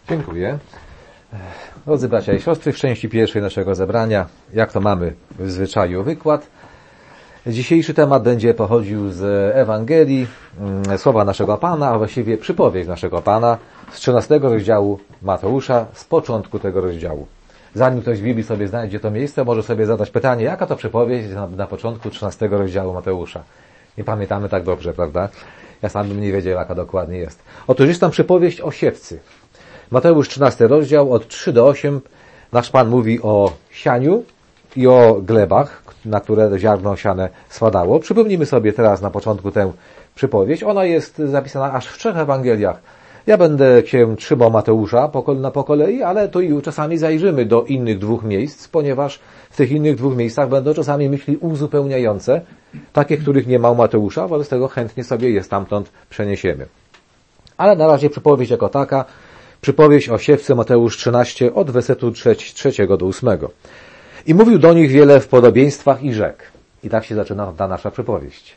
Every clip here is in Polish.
Dziękuję. Drodzy bracia i siostry, w części pierwszej naszego zebrania, jak to mamy w zwyczaju wykład, dzisiejszy temat będzie pochodził z Ewangelii, słowa naszego Pana, a właściwie przypowieść naszego Pana z 13 rozdziału Mateusza, z początku tego rozdziału. Zanim ktoś w Biblii sobie znajdzie to miejsce, może sobie zadać pytanie, jaka to przypowieść na początku 13 rozdziału Mateusza. Nie pamiętamy tak dobrze, prawda? Ja sam bym nie wiedział, jaka dokładnie jest. Otóż jest tam przypowieść o siewcy. Mateusz 13 rozdział, od 3 do 8, nasz Pan mówi o sianiu i o glebach, na które ziarno siane spadało. Przypomnijmy sobie teraz na początku tę przypowieść. Ona jest zapisana aż w 3 Ewangeliach. Ja będę się trzymał Mateusza po kolei, ale to i czasami zajrzymy do innych 2 miejsc, ponieważ w tych innych 2 miejscach będą czasami myśli uzupełniające, takie, których nie ma u Mateusza, wobec tego chętnie sobie je stamtąd przeniesiemy. Ale na razie przypowieść jako taka, przypowieść o siewcy, Mateusz 13, od wersetu 3 do 8. I mówił do nich wiele w podobieństwach i rzekł. I tak się zaczyna ta nasza przypowieść.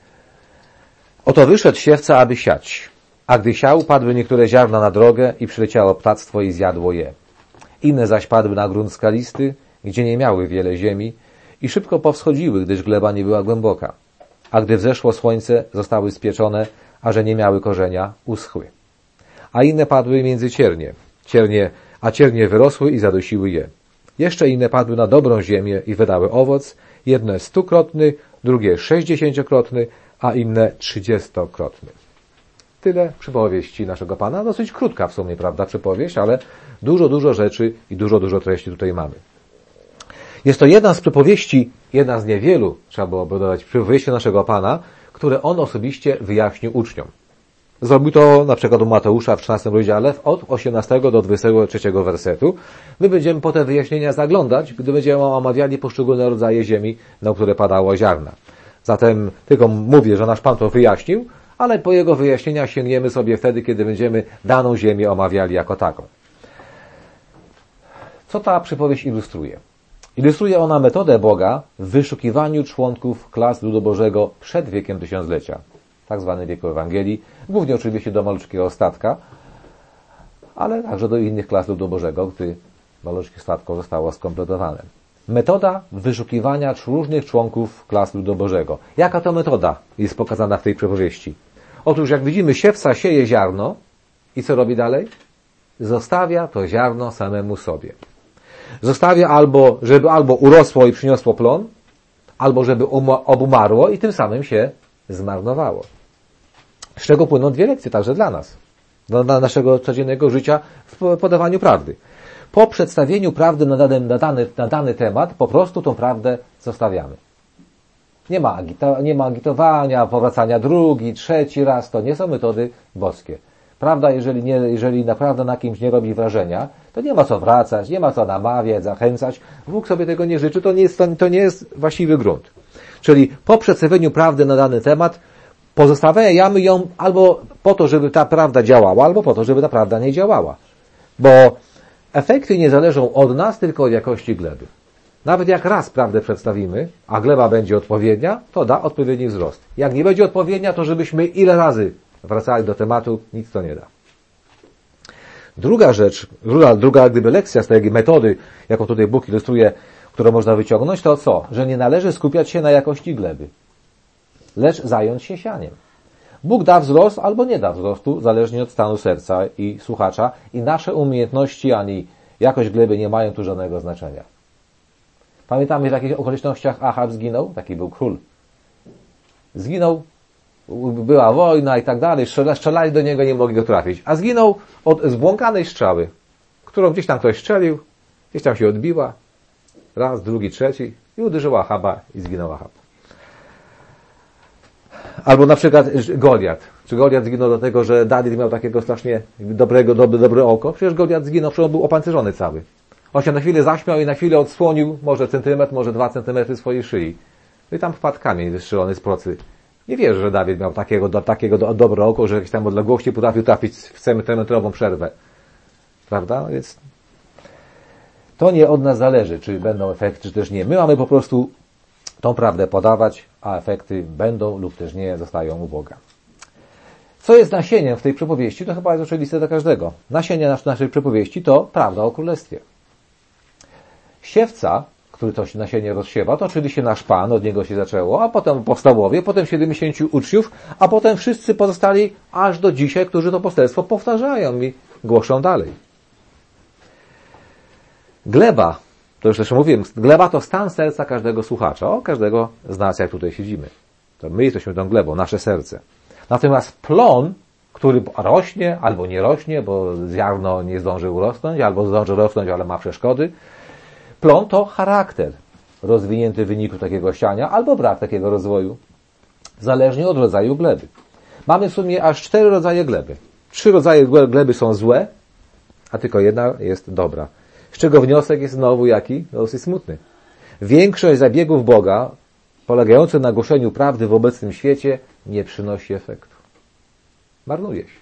Oto wyszedł siewca, aby siać. A gdy siał, padły niektóre ziarna na drogę i przyleciało ptactwo i zjadło je. Inne zaś padły na grunt skalisty, gdzie nie miały wiele ziemi i szybko powschodziły, gdyż gleba nie była głęboka. A gdy wzeszło słońce, zostały spieczone, a że nie miały korzenia, uschły. A inne padły między ciernie wyrosły i zadusiły je. Jeszcze inne padły na dobrą ziemię i wydały owoc, jedne 100-krotny, drugie 60-krotny, a inne 30-krotny. Tyle przypowieści naszego Pana. Dosyć krótka w sumie, prawda, przypowieść, ale dużo rzeczy i dużo treści tutaj mamy. Jest to jedna z przypowieści, jedna z niewielu, trzeba byłoby dodać, przypowieści naszego Pana, które On osobiście wyjaśnił uczniom. Zrobił to na przykład u Mateusza w 13 rozdziale od 18 do 23 wersetu. My będziemy po te wyjaśnienia zaglądać, gdy będziemy omawiali poszczególne rodzaje ziemi, na które padało ziarna. Zatem tylko mówię, że nasz Pan to wyjaśnił, ale po Jego wyjaśnienia sięgniemy sobie wtedy, kiedy będziemy daną ziemię omawiali jako taką. Co ta przypowieść ilustruje? Ilustruje ona metodę Boga w wyszukiwaniu członków klas ludu Bożego przed wiekiem tysiąclecia. Tak zwany wieku Ewangelii, głównie oczywiście do malutkiego ostatka, ale także do innych klas ludu Bożego, gdy malutkie statko zostało skompletowane. Metoda wyszukiwania różnych członków klas ludu Bożego. Jaka to metoda jest pokazana w tej przypowieści? Otóż jak widzimy, siewca sieje ziarno i co robi dalej? Zostawia to ziarno samemu sobie. Zostawia żeby albo urosło i przyniosło plon, albo żeby obumarło i tym samym się zmarnowało. Z czego płyną 2 lekcje także dla nas, dla naszego codziennego życia w podawaniu prawdy. Po przedstawieniu prawdy na dany temat po prostu tą prawdę zostawiamy. Nie ma agitowania, powracania drugi, trzeci raz, to nie są metody boskie. Prawda, jeżeli naprawdę na kimś nie robi wrażenia, to nie ma co wracać, nie ma co namawiać, zachęcać. Bóg sobie tego nie życzy, to nie jest właściwy grunt. Czyli po przedstawieniu prawdy na dany temat pozostawiamy ją albo po to, żeby ta prawda działała, albo po to, żeby ta prawda nie działała. Bo efekty nie zależą od nas, tylko od jakości gleby. Nawet jak raz prawdę przedstawimy, a gleba będzie odpowiednia, to da odpowiedni wzrost. Jak nie będzie odpowiednia, to żebyśmy ile razy wracali do tematu, nic to nie da. Druga rzecz, druga gdyby lekcja z tej metody, jaką tutaj Bóg ilustruje, którą można wyciągnąć, to co? Że nie należy skupiać się na jakości gleby, lecz zająć się sianiem. Bóg da wzrost albo nie da wzrostu, zależnie od stanu serca i słuchacza, i nasze umiejętności ani jakość gleby nie mają tu żadnego znaczenia. Pamiętamy, w jakich okolicznościach Achab zginął? Taki był król. Zginął, była wojna i tak dalej, strzelali do niego, nie mogli go trafić. A zginął od zbłąkanej strzały, którą gdzieś tam ktoś strzelił, gdzieś tam się odbiła, raz, drugi, trzeci i uderzyła Achaba i zginął Achab. Albo na przykład Goliat. Czy Goliat zginął dlatego, że Dawid miał takiego strasznie dobre oko? Przecież Goliat zginął, przecież on był opancerzony cały. On się na chwilę zaśmiał i na chwilę odsłonił może centymetr, może 2 centymetry swojej szyi. No i tam wpadł kamień wystrzelony z procy. Nie wierzę, że Dawid miał takiego dobre oko, że jakieś tam odległości potrafił trafić w centymetrową przerwę. Prawda? Więc to nie od nas zależy, czy będą efekty, czy też nie. My mamy po prostu tą prawdę podawać, a efekty będą lub też nie zostają u Boga. Co jest nasieniem w tej przypowieści? To chyba jest oczywiste dla każdego. Nasienie naszej przypowieści to prawda o królestwie. Siewca, który to nasienie rozsiewa, to oczywiście nasz Pan, od niego się zaczęło, a potem apostołowie, potem 70 uczniów, a potem wszyscy pozostali aż do dzisiaj, którzy to poselstwo powtarzają i głoszą dalej. Gleba, to już też mówiłem, gleba to stan serca każdego słuchacza, każdego z nas, jak tutaj siedzimy. To my jesteśmy tą glebą, nasze serce. Natomiast plon, który rośnie albo nie rośnie, bo ziarno nie zdążył rosnąć, albo zdąży rosnąć, ale ma przeszkody. Plon to charakter rozwinięty w wyniku takiego siania, albo brak takiego rozwoju, zależnie od rodzaju gleby. Mamy w sumie aż 4 rodzaje gleby. 3 rodzaje gleby są złe, a tylko jedna jest dobra. Z czego wniosek jest znowu jaki? Dosyć smutny. Większość zabiegów Boga, polegających na głoszeniu prawdy w obecnym świecie, nie przynosi efektu. Marnuje się.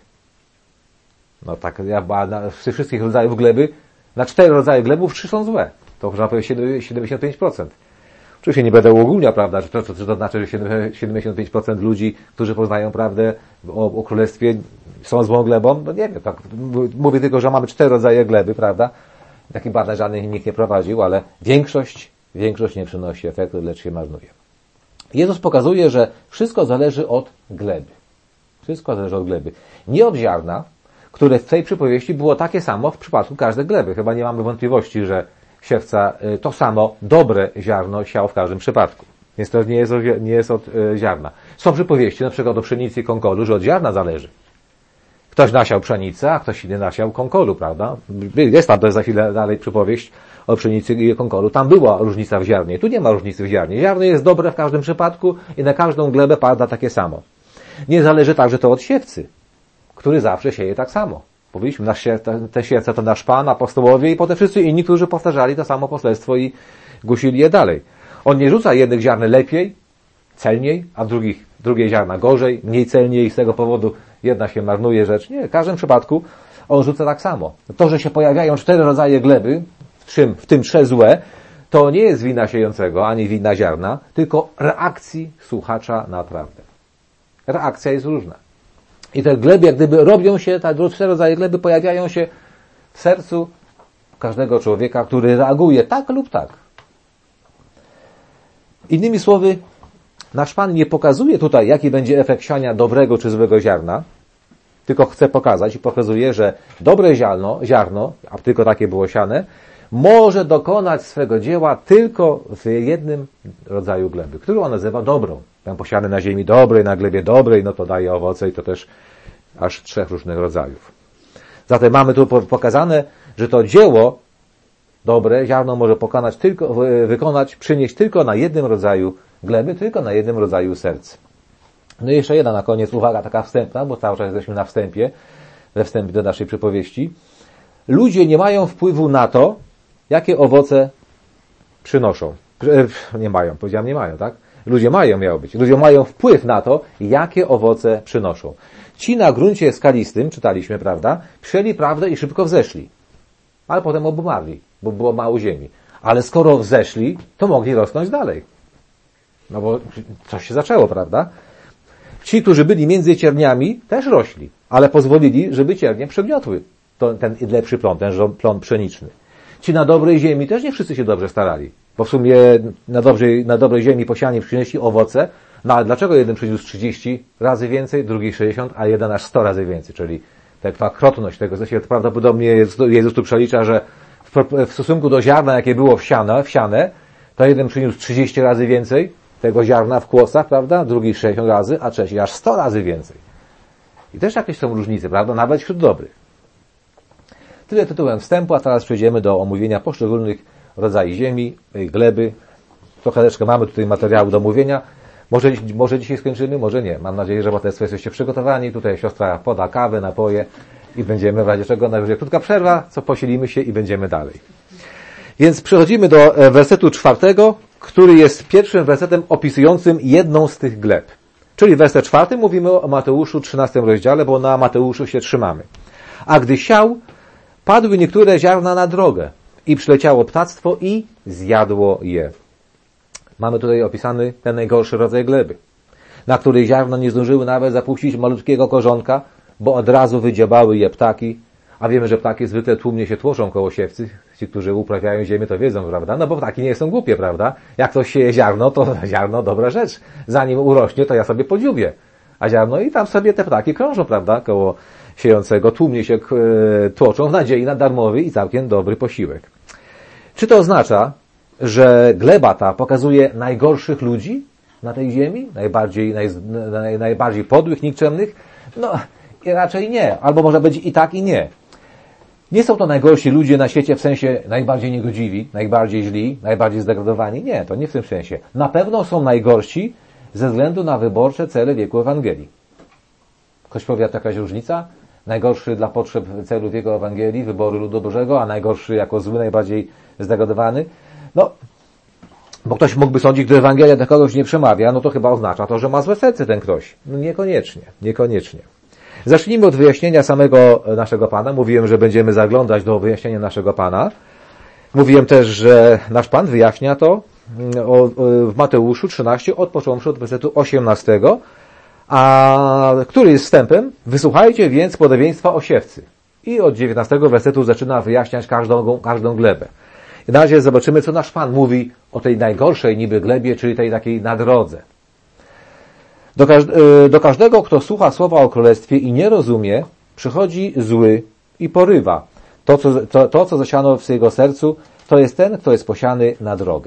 No tak, z tych wszystkich rodzajów gleby, na 4 rodzaje glebów 3 są złe. To można powiedzieć 75%. Oczywiście nie będę uogólniał, prawda, że to znaczy, że 75% ludzi, którzy poznają prawdę o królestwie, są złą glebą. No nie wiem, tak, mówię tylko, że mamy 4 rodzaje gleby, prawda. Takich badań żadnych nikt nie prowadził, ale większość nie przynosi efektu, lecz się marnuje. Jezus pokazuje, że wszystko zależy od gleby. Wszystko zależy od gleby. Nie od ziarna, które w tej przypowieści było takie samo w przypadku każdej gleby. Chyba nie mamy wątpliwości, że siewca to samo dobre ziarno siał w każdym przypadku. Więc to nie jest od ziarna. Są przypowieści, na przykład o pszenicy i konkolu, że od ziarna zależy. Ktoś nasiał pszenicę, a ktoś inny nasiał konkolu, prawda? Jest tam, to jest za chwilę dalej przypowieść o pszenicy i konkolu. Tam była różnica w ziarnie. Tu nie ma różnicy w ziarnie. Ziarno jest dobre w każdym przypadku i na każdą glebę pada takie samo. Nie zależy także to od siewcy, który zawsze sieje tak samo. Powiedzieliśmy, te siewce to nasz Pan, apostołowie i potem wszyscy inni, którzy powtarzali to samo poselstwo i głosili je dalej. On nie rzuca jednych ziarn lepiej, celniej, a drugiej ziarna gorzej, mniej celniej i z tego powodu jedna się marnuje rzecz. Nie, w każdym przypadku on rzuca tak samo. To, że się pojawiają 4 rodzaje gleby, w tym 3 złe, to nie jest wina siejącego, ani wina ziarna, tylko reakcji słuchacza na prawdę. Reakcja jest różna. I te gleby, jak gdyby robią się, te 4 rodzaje gleby pojawiają się w sercu każdego człowieka, który reaguje tak lub tak. Innymi słowy, nasz Pan nie pokazuje tutaj, jaki będzie efekt siania dobrego czy złego ziarna, tylko chce pokazać i pokazuje, że dobre ziarno, a tylko takie było siane, może dokonać swego dzieła tylko w jednym rodzaju gleby, który on nazywa dobrą. Ten posiany na ziemi dobrej, na glebie dobrej, no to daje owoce i to też aż 3 różnych rodzajów. Zatem mamy tu pokazane, że to dzieło dobre ziarno może przynieść tylko na jednym rodzaju gleby, tylko na jednym rodzaju serc. No i jeszcze jedna na koniec uwaga taka wstępna, bo cały czas jesteśmy na wstępie, we wstępie do naszej przypowieści. Ludzie nie mają wpływu na to, jakie owoce przynoszą. Nie mają, powiedziałem nie mają, tak? Ludzie miało być. Ludzie mają wpływ na to, jakie owoce przynoszą. Ci na gruncie skalistym, czytaliśmy, prawda, przyjęli prawdę i szybko wzeszli. Ale potem obumarli, bo było mało ziemi. Ale skoro wzeszli, to mogli rosnąć dalej. No bo coś się zaczęło, prawda? Ci, którzy byli między cierniami, też rośli, ale pozwolili, żeby ciernie przygniotły ten lepszy plon, ten plon pszeniczny. Ci na dobrej ziemi też nie wszyscy się dobrze starali, bo w sumie na dobrej ziemi posiani przynieśli owoce, no ale dlaczego jeden przyniósł 30 razy więcej, drugi 60, a jeden aż 100 razy więcej, czyli ta krotność tego, się prawdopodobnie Jezus tu przelicza, że w stosunku do ziarna, jakie było wsiane, to jeden przyniósł 30 razy więcej tego ziarna w kłosach, prawda? Drugi 60 razy, a trzeci aż 100 razy więcej. I też jakieś są różnice, prawda? Nawet wśród dobrych. Tyle tytułem wstępu, a teraz przejdziemy do omówienia poszczególnych rodzajów ziemi, gleby. Trochę mamy tutaj materiału do omówienia. Może dzisiaj skończymy, może nie. Mam nadzieję, że Państwo jesteście przygotowani. Tutaj siostra poda kawę, napoje i będziemy w razie czego najwyżej krótka przerwa, co posilimy się i będziemy dalej. Więc przechodzimy do wersetu 4, który jest pierwszym wersetem opisującym jedną z tych gleb. Czyli werset 4 mówimy o Mateuszu 13 rozdziale, bo na Mateuszu się trzymamy. A gdy siał, padły niektóre ziarna na drogę i przyleciało ptactwo i zjadło je. Mamy tutaj opisany ten najgorszy rodzaj gleby. na której ziarno nie zdążyły nawet zapuścić malutkiego korzonka, bo od razu wydziobały je ptaki, a wiemy, że ptaki zwykle tłumnie się tłoczą koło siewcy. Ci, którzy uprawiają ziemię, to wiedzą, prawda? No bo ptaki nie są głupie, prawda? Jak ktoś sieje ziarno, to ziarno dobra rzecz. Zanim urośnie, to ja sobie podziubię. A ziarno i tam sobie te ptaki krążą, prawda? Koło siejącego tłumnie się tłoczą w nadziei na darmowy i całkiem dobry posiłek. Czy to oznacza, że gleba ta pokazuje najgorszych ludzi na tej ziemi? Najbardziej podłych, nikczemnych? No, raczej nie. Albo może być i tak, i nie. Nie są to najgorsi ludzie na świecie w sensie najbardziej niegodziwi, najbardziej źli, najbardziej zdegradowani. Nie, to nie w tym sensie. Na pewno są najgorsi ze względu na wyborcze cele wieku Ewangelii. Ktoś powie, jakaś różnica? Najgorszy dla potrzeb celu wieku Ewangelii, wyboru ludu Bożego, a najgorszy jako zły, najbardziej zdegradowany? No, bo ktoś mógłby sądzić, gdy Ewangelia do kogoś nie przemawia, no to chyba oznacza to, że ma złe serce ten ktoś. No niekoniecznie. Zacznijmy od wyjaśnienia samego naszego Pana. Mówiłem, że będziemy zaglądać do wyjaśnienia naszego Pana. Mówiłem też, że nasz Pan wyjaśnia to w Mateuszu 13, począwszy od wersetu 18, a który jest wstępem: wysłuchajcie więc podobieństwa o siewcy. I od 19 wersetu zaczyna wyjaśniać każdą glebę. I na razie zobaczymy, co nasz Pan mówi o tej najgorszej niby glebie, czyli tej takiej na drodze. Do każdego, kto słucha słowa o królestwie i nie rozumie, przychodzi zły i porywa. To, co zasiano w jego sercu, to jest ten, kto jest posiany na drogę.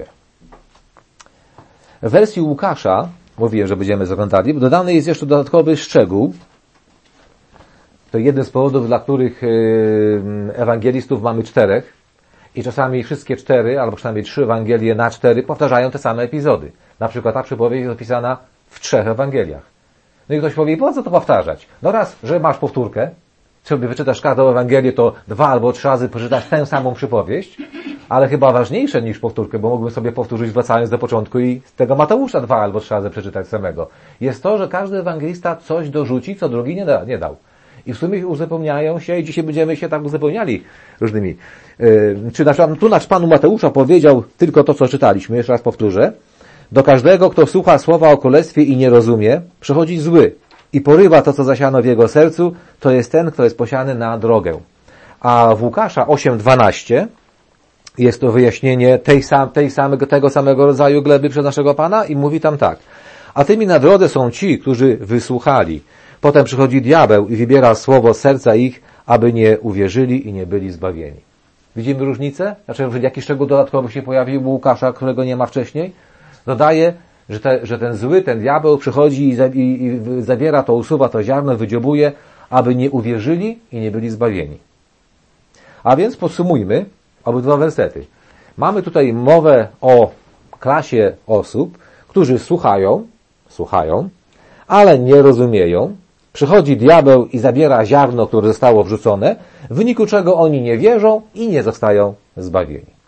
W wersji Łukasza, mówiłem, że będziemy zaglądali, dodany jest jeszcze dodatkowy szczegół. To jeden z powodów, dla których ewangelistów mamy 4 i czasami wszystkie 4, albo przynajmniej 3 Ewangelie na 4 powtarzają te same epizody. Na przykład ta przypowieść jest opisana w 3 Ewangeliach. No i ktoś powie, po co to powtarzać? No raz, że masz powtórkę, sobie wyczytasz każdą Ewangelię, to 2 albo 3 razy przeczytasz tę samą przypowieść, ale chyba ważniejsze niż powtórkę, bo mógłbym sobie powtórzyć, wracając do początku, i z tego Mateusza 2 albo 3 razy przeczytać samego. Jest to, że każdy ewangelista coś dorzuci, co drugi nie dał. I w sumie uzupełniają się i dzisiaj będziemy się tak uzupełniali różnymi. Tu nasz Pan Mateusza powiedział tylko to, co czytaliśmy, jeszcze raz powtórzę. Do każdego, kto słucha słowa o królestwie i nie rozumie, przychodzi zły i porywa to, co zasiano w jego sercu, to jest ten, kto jest posiany na drogę. A w Łukasza 8:12 jest to wyjaśnienie tego samego rodzaju gleby przez naszego Pana i mówi tam tak. A tymi na drodze są ci, którzy wysłuchali. Potem przychodzi diabeł i wybiera słowo z serca ich, aby nie uwierzyli i nie byli zbawieni. Widzimy różnicę? Znaczy, że jakiś szczegół dodatkowy się pojawił u Łukasza, którego nie ma wcześniej? Dodaje, że ten zły, ten diabeł przychodzi i zawiera to, usuwa to ziarno, wydziobuje, aby nie uwierzyli i nie byli zbawieni. A więc podsumujmy obydwa wersety. Mamy tutaj mowę o klasie osób, którzy słuchają, ale nie rozumieją. Przychodzi diabeł i zabiera ziarno, które zostało wrzucone, w wyniku czego oni nie wierzą i nie zostają zbawieni.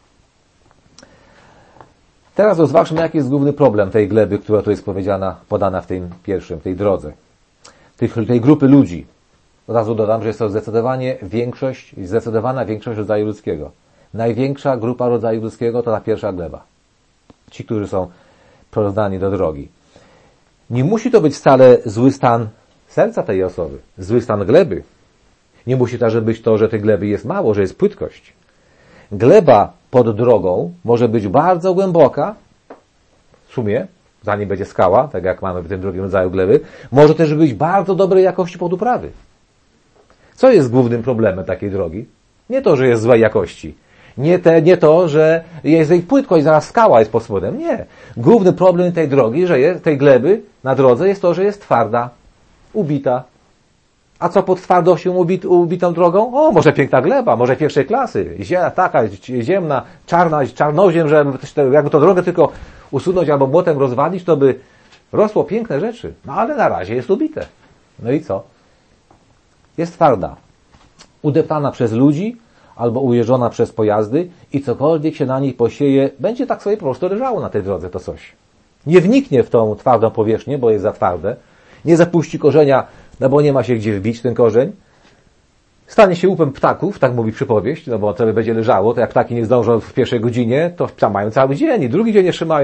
Teraz rozważmy, jaki jest główny problem tej gleby, która tu jest podana w tym pierwszym, tej drodze. Tej grupy ludzi. Od razu dodam, że jest to zdecydowana większość rodzaju ludzkiego. Największa grupa rodzaju ludzkiego to ta pierwsza gleba. Ci, którzy są poddani do drogi. Nie musi to być wcale zły stan serca tej osoby, zły stan gleby. Nie musi także być to, że tej gleby jest mało, że jest płytkość. Gleba pod drogą może być bardzo głęboka, w sumie, zanim będzie skała, tak jak mamy w tym drugim rodzaju gleby, może też być bardzo dobrej jakości pod uprawy. Co jest głównym problemem takiej drogi? Nie to, że jest złej jakości. Nie to, że jest jej płytkość, zaraz skała jest pod spodem. Nie. Główny problem tej drogi, tej gleby na drodze jest to, że jest twarda, ubita. A co pod twardością ubitą drogą? O, może piękna gleba, może pierwszej klasy. Taka ziemna, czarnoziem, że jakby to drogę tylko usunąć albo młotem rozwalić, to by rosło piękne rzeczy. No ale na razie jest ubite. No i co? Jest twarda. Udeptana przez ludzi albo ujeżdżona przez pojazdy i cokolwiek się na nich posieje, będzie tak sobie po prostu leżało na tej drodze to coś. Nie wniknie w tą twardą powierzchnię, bo jest za twarde. Nie zapuści korzenia, no bo nie ma się gdzie wbić ten korzeń. Stanie się łupem ptaków, tak mówi przypowieść, no bo to będzie leżało, to jak ptaki nie zdążą w pierwszej godzinie, to mają cały dzień i drugi dzień jeszcze mają.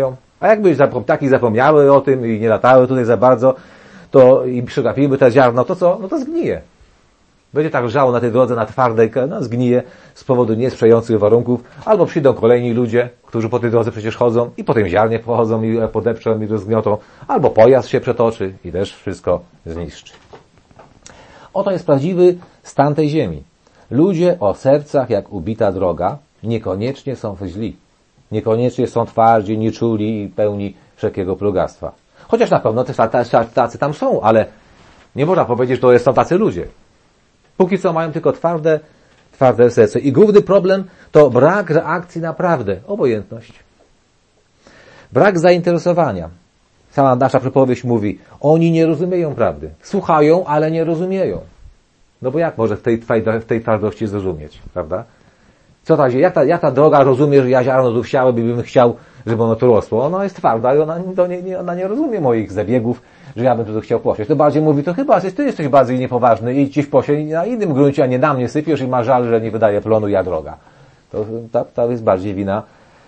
A jakby ptaki zapomniały o tym i nie latały tutaj za bardzo, to i przegapiły te ziarno, to co? No to zgnije. Będzie tak leżało na tej drodze, na twardej, no zgnije z powodu niesprzyjających warunków, albo przyjdą kolejni ludzie, którzy po tej drodze przecież chodzą i po tym ziarnie pochodzą i podeprzą i rozgniotą, albo pojazd się przetoczy i też wszystko zniszczy. Oto jest prawdziwy stan tej ziemi. Ludzie o sercach jak ubita droga niekoniecznie są źli. Niekoniecznie są twardzi, nieczuli i pełni wszelkiego plugastwa. Chociaż na pewno też tacy tam są, ale nie można powiedzieć, że to są tacy ludzie. Póki co mają tylko twarde serce. I główny problem to brak reakcji na prawdę, obojętność. Brak zainteresowania. Sama nasza przypowieść mówi, oni nie rozumieją prawdy. Słuchają, ale nie rozumieją. No bo jak może w tej twardości zrozumieć, prawda? Co ta, jak ta droga rozumie, że ja ziarno tu wsiałem i bym chciał, żeby ono tu rosło? Ona jest twarda i ona nie rozumie moich zabiegów, że ja bym tu chciał posieć. To bardziej mówi, to chyba ty jesteś bardziej niepoważny i gdzieś posieć na innym gruncie, a nie na mnie sypiesz i ma żal, że nie wydaje plonu ja droga. To jest bardziej wina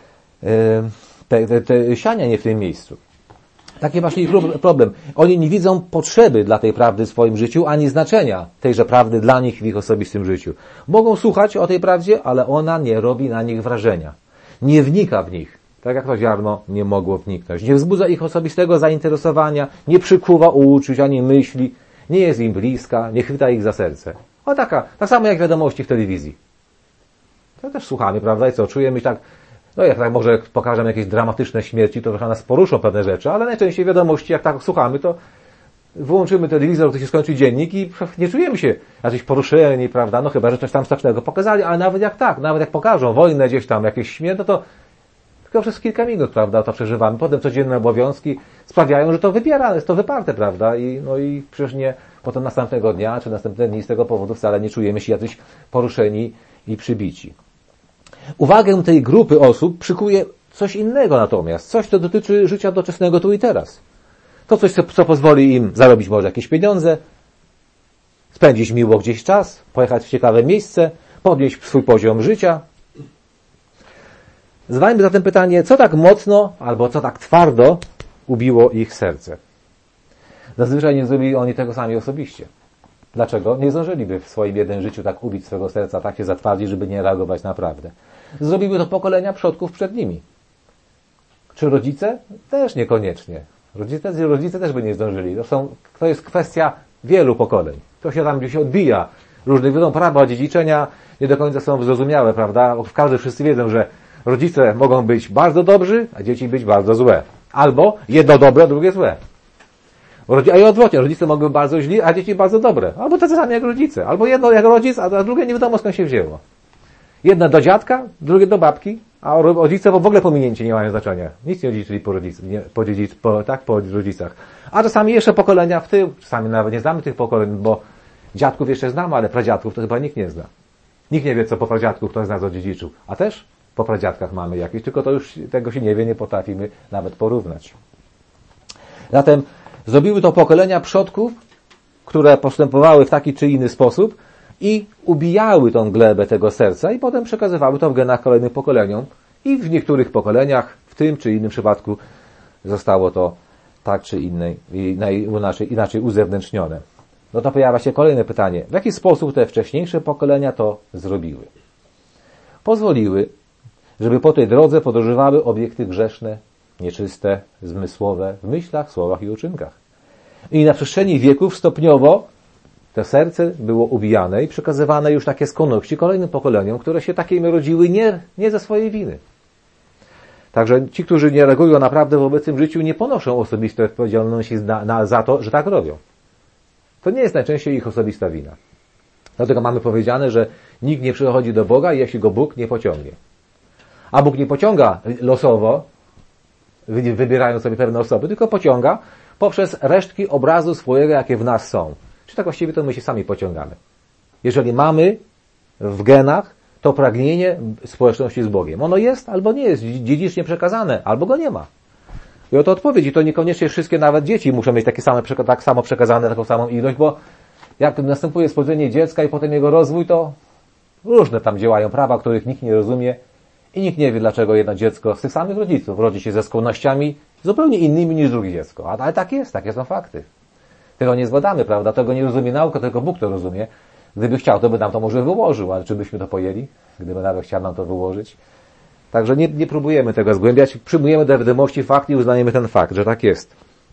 siania nie w tym miejscu. Taki właśnie problem. Oni nie widzą potrzeby dla tej prawdy w swoim życiu, ani znaczenia tejże prawdy dla nich w ich osobistym życiu. Mogą słuchać o tej prawdzie, ale ona nie robi na nich wrażenia. Nie wnika w nich, tak jak to ziarno nie mogło wniknąć. Nie wzbudza ich osobistego zainteresowania, nie przykuwa uczuć ani myśli, nie jest im bliska, nie chwyta ich za serce. Tak samo jak wiadomości w telewizji. To też słuchamy, prawda? I co, czujemy tak, no jak tak może pokażę jakieś dramatyczne śmierci, to trochę nas poruszą pewne rzeczy, ale najczęściej wiadomości, jak tak słuchamy, to wyłączymy telewizor, to się skończy dziennik i nie czujemy się jacyś poruszeni, prawda? No chyba, że coś tam strasznego pokazali, ale nawet jak pokażą wojnę gdzieś tam, jakieś śmierć, no to tylko przez kilka minut, prawda, to przeżywamy. Potem codzienne obowiązki sprawiają, że to jest to wyparte, prawda? I przecież nie potem następnego dnia, czy następne dni z tego powodu wcale nie czujemy się jacyś poruszeni i przybici. Uwagę tej grupy osób przykuje coś innego natomiast. Coś, co dotyczy życia doczesnego tu i teraz. To coś, co pozwoli im zarobić może jakieś pieniądze, spędzić miło gdzieś czas, pojechać w ciekawe miejsce, podnieść swój poziom życia. Zadajmy zatem pytanie, co tak mocno albo co tak twardo ubiło ich serce. Zazwyczaj nie zrobili oni tego sami osobiście. Dlaczego? Nie zdążyliby w swoim jednym życiu tak ubić swego serca, tak się zatwardzić, żeby nie reagować na prawdę. Zrobiły to pokolenia przodków przed nimi. Czy rodzice? Też niekoniecznie. Rodzice też by nie zdążyli. To jest kwestia wielu pokoleń. To się tam gdzieś odbija. Różnych prawa dziedziczenia nie do końca są zrozumiałe, prawda? Wszyscy wiedzą, że rodzice mogą być bardzo dobrzy, a dzieci być bardzo złe. Albo jedno dobre, a drugie złe. A i odwrotnie, rodzice mogą być bardzo źli, a dzieci bardzo dobre. Albo tacy sami jak rodzice. Albo jedno jak rodzic, a drugie nie wiadomo skąd się wzięło. Jedno do dziadka, drugie do babki, a rodzice w ogóle pominięcie nie mają znaczenia. Nic nie dziedziczyli po rodzicach. A czasami jeszcze pokolenia w tył, czasami nawet nie znamy tych pokoleń, bo dziadków jeszcze znamy, ale pradziadków to chyba nikt nie zna. Nikt nie wie, co po pradziadku ktoś z nas odziedziczył. A też po pradziadkach mamy jakieś, tylko to już tego się nie wie, nie potrafimy nawet porównać. Zatem zrobiły to pokolenia przodków, które postępowały w taki czy inny sposób i ubijały tą glebę tego serca i potem przekazywały to w genach kolejnym pokoleniom i w niektórych pokoleniach, w tym czy innym przypadku zostało to tak czy inaczej uzewnętrznione. No to pojawia się kolejne pytanie. W jaki sposób te wcześniejsze pokolenia to zrobiły? Pozwoliły, żeby po tej drodze podróżowały obiekty grzeszne, nieczyste, zmysłowe, w myślach, słowach i uczynkach. I na przestrzeni wieków stopniowo to serce było ubijane i przekazywane już takie skłonności kolejnym pokoleniom, które się takimi rodziły nie ze swojej winy. Także ci, którzy nie reagują naprawdę w obecnym życiu, nie ponoszą osobistej odpowiedzialności za to, że tak robią. To nie jest najczęściej ich osobista wina. Dlatego mamy powiedziane, że nikt nie przychodzi do Boga, jeśli go Bóg nie pociągnie. A Bóg nie pociąga losowo, wybierając sobie pewne osoby, tylko pociąga poprzez resztki obrazu swojego, jakie w nas są. Czy tak właściwie to my się sami pociągamy. Jeżeli mamy w genach to pragnienie społeczności z Bogiem. Ono jest albo nie jest dziedzicznie przekazane, albo go nie ma. I oto odpowiedź. I to niekoniecznie wszystkie nawet dzieci muszą mieć tak samo przekazane, taką samą ilość, bo jak następuje spłodzenie dziecka i potem jego rozwój, to różne tam działają prawa, których nikt nie rozumie I nikt nie wie, dlaczego jedno dziecko z tych samych rodziców rodzi się ze skłonnościami zupełnie innymi niż drugie dziecko. Ale tak jest, takie są fakty. Tego nie zbadamy, prawda? Tego nie rozumie nauka, tylko Bóg to rozumie. Gdyby chciał, to by nam to może wyłożył, ale czy byśmy to pojęli? Gdyby nawet chciał nam to wyłożyć. Także nie próbujemy tego zgłębiać. Przyjmujemy do wiadomości fakt i uznajemy ten fakt, że tak jest.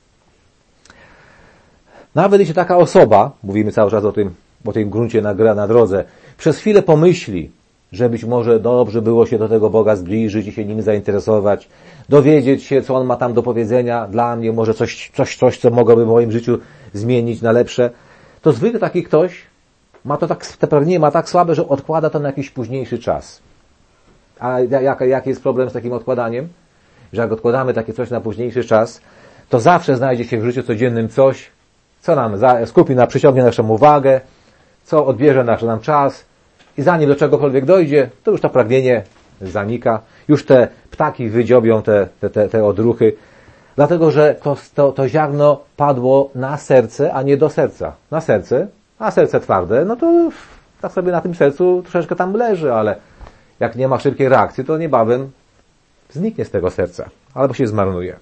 Nawet jeśli taka osoba, mówimy cały czas o tym gruncie na drodze, przez chwilę pomyśli, że być może dobrze było się do tego Boga zbliżyć i się nim zainteresować, dowiedzieć się, co On ma tam do powiedzenia, dla mnie może coś, co mogłoby w moim życiu zmienić na lepsze, to zwykle taki ktoś ma te pragnienie ma tak słabe, że odkłada to na jakiś późniejszy czas. A jaki jest problem z takim odkładaniem? Że jak odkładamy takie coś na późniejszy czas, to zawsze znajdzie się w życiu codziennym coś, co nam przyciągnie naszą uwagę, co odbierze nam czas i zanim do czegokolwiek dojdzie, to już to pragnienie zanika. Już te ptaki wydziobią te odruchy, dlatego że to ziarno padło na serce, a nie do serca. Na serce, a serce twarde, no to tak sobie na tym sercu troszeczkę tam leży, ale jak nie ma szybkiej reakcji, to niebawem zniknie z tego serca, albo się zmarnuje.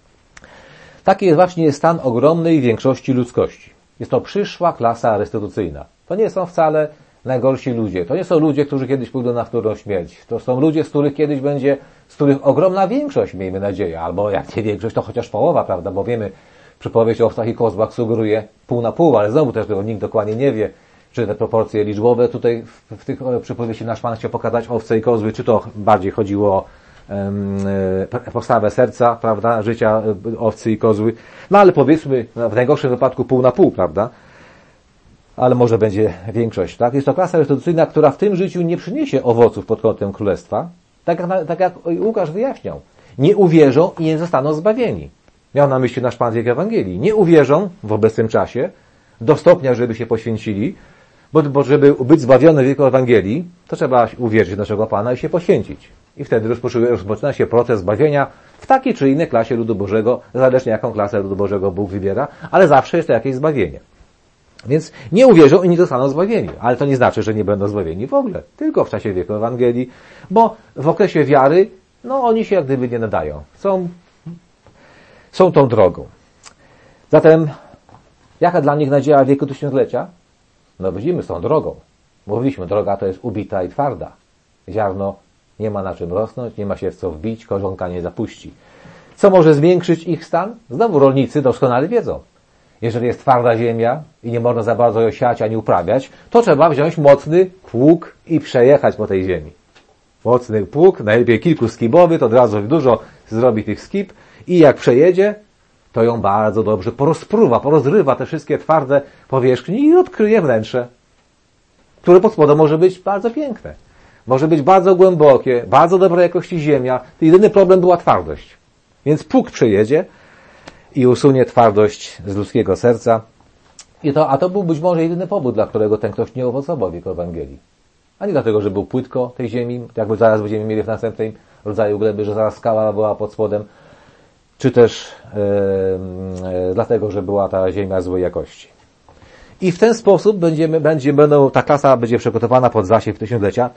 Taki jest właśnie stan ogromnej większości ludzkości. Jest to przyszła klasa restytucyjna. To nie są wcale najgorsi ludzie. To nie są ludzie, którzy kiedyś pójdą na wtórną śmierć. To są ludzie, z których ogromna większość, miejmy nadzieję, albo jak nie większość, to chociaż połowa, prawda, bo wiemy, przypowieść o owcach i kozłach sugeruje pół na pół, ale znowu też nikt dokładnie nie wie, czy te proporcje liczbowe tutaj w tych przypowieści nasz Pan chciał pokazać owce i kozły, czy to bardziej chodziło o postawę serca, prawda, życia owcy i kozły. No ale powiedzmy, w najgorszym wypadku pół na pół, prawda? Ale może będzie większość, tak? Jest to klasa restytucyjna, która w tym życiu nie przyniesie owoców pod kątem królestwa, tak jak Łukasz wyjaśniał. Nie uwierzą i nie zostaną zbawieni. Miał na myśli nasz Pan w Ewangelii. Nie uwierzą w obecnym czasie, do stopnia, żeby się poświęcili, bo żeby być zbawiony w wieku Ewangelii, to trzeba uwierzyć w naszego Pana i się poświęcić. I wtedy rozpoczyna się proces zbawienia w takiej czy innej klasie ludu Bożego, zależnie jaką klasę ludu Bożego Bóg wybiera, ale zawsze jest to jakieś zbawienie. Więc nie uwierzą i nie zostaną zbawieni. Ale to nie znaczy, że nie będą zbawieni w ogóle. Tylko w czasie wieku Ewangelii, bo w okresie wiary, no oni się jak gdyby nie nadają. Są tą drogą. Zatem, jaka dla nich nadzieja wieku tysiąclecia? No widzimy z tą drogą. Mówiliśmy, droga to jest ubita i twarda. Ziarno nie ma na czym rosnąć, nie ma się w co wbić, korzonka nie zapuści. Co może zwiększyć ich stan? Znowu rolnicy doskonale wiedzą. Jeżeli jest twarda ziemia i nie można za bardzo ją siać ani uprawiać, to trzeba wziąć mocny pług i przejechać po tej ziemi. Mocny pług, najlepiej kilkuskibowy, to od razu dużo zrobi tych skib i jak przejedzie, to ją bardzo dobrze porozrywa te wszystkie twarde powierzchnie i odkryje wnętrze, które pod spodem może być bardzo piękne. Może być bardzo głębokie, bardzo dobrej jakości ziemia. Jedyny problem była twardość. Więc pług przejedzie i usunie twardość z ludzkiego serca. A to był być może jedyny powód, dla którego ten ktoś nie owocował w wieku Ewangelii. A nie dlatego, że był płytko tej ziemi, jakby zaraz będziemy mieli w następnym rodzaju gleby, że zaraz skała była pod spodem, czy też dlatego, że była ta ziemia złej jakości. I w ten sposób ta klasa będzie przygotowana pod zasiew tysiąclecia.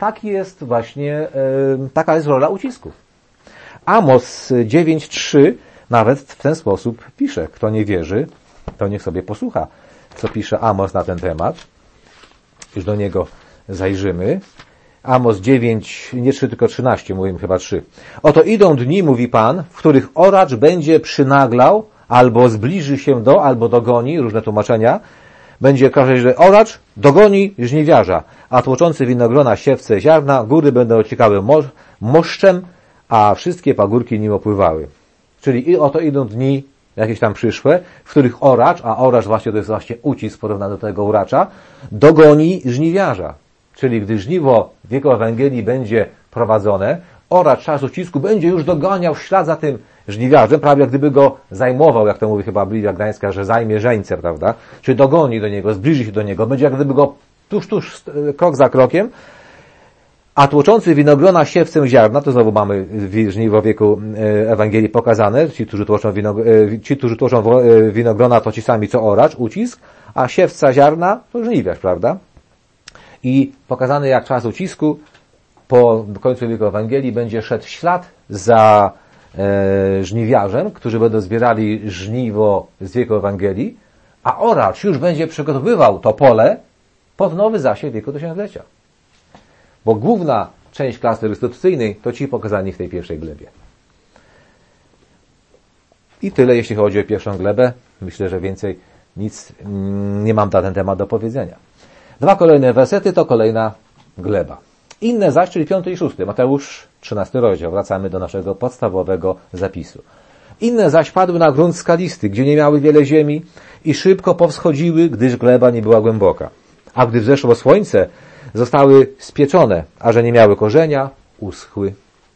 Taka jest rola ucisków. Amos 9:3 nawet w ten sposób pisze. Kto nie wierzy, to niech sobie posłucha, co pisze Amos na ten temat. Już do niego zajrzymy. Amos 9, nie 3, tylko 13, mówimy chyba 3. Oto idą dni, mówi Pan, w których oracz będzie przynaglał, albo zbliży się albo dogoni, różne tłumaczenia, będzie kazać, że oracz dogoni żniwiarza, a tłoczący winogrona siewce ziarna, góry będą ociekały moszczem, a wszystkie pagórki nim opływały. Czyli oto idą dni jakieś tam przyszłe, w których oracz, a oracz właśnie to jest właśnie ucisk porównany do tego uracza, dogoni żniwiarza. Czyli gdy żniwo w wieku Ewangelii będzie prowadzone, oracz czas ucisku będzie już doganiał w ślad za tym żniwiarzem, prawie jak gdyby go zajmował, jak to mówi chyba Biblia Gdańska, że zajmie żeńcę, prawda? Czyli dogoni do niego, zbliży się do niego, będzie jak gdyby go tuż, krok za krokiem, a tłoczący winogrona siewcem ziarna, to znowu mamy żniwo w wieku Ewangelii pokazane, ci, którzy tłoczą winogrona, to ci sami co oracz, ucisk, a siewca ziarna to żniwiarz, prawda? I pokazany jak czas ucisku, po końcu wieku Ewangelii będzie szedł ślad za żniwiarzem, którzy będą zbierali żniwo z wieku Ewangelii, a oracz już będzie przygotowywał to pole pod nowy zasiew wieku tysiąclecia. Bo główna część klasy restytucyjnej to ci pokazani w tej pierwszej glebie. I tyle, jeśli chodzi o pierwszą glebę. Myślę, że więcej nic nie mam na ten temat do powiedzenia. 2 kolejne wersety to kolejna gleba. Inne zaś, czyli 5 i 6. Mateusz 13 rozdział. Wracamy do naszego podstawowego zapisu. Inne zaś padły na grunt skalisty, gdzie nie miały wiele ziemi i szybko powschodziły, gdyż gleba nie była głęboka. A gdy wzeszło słońce, zostały spieczone, a że nie miały korzenia, uschły.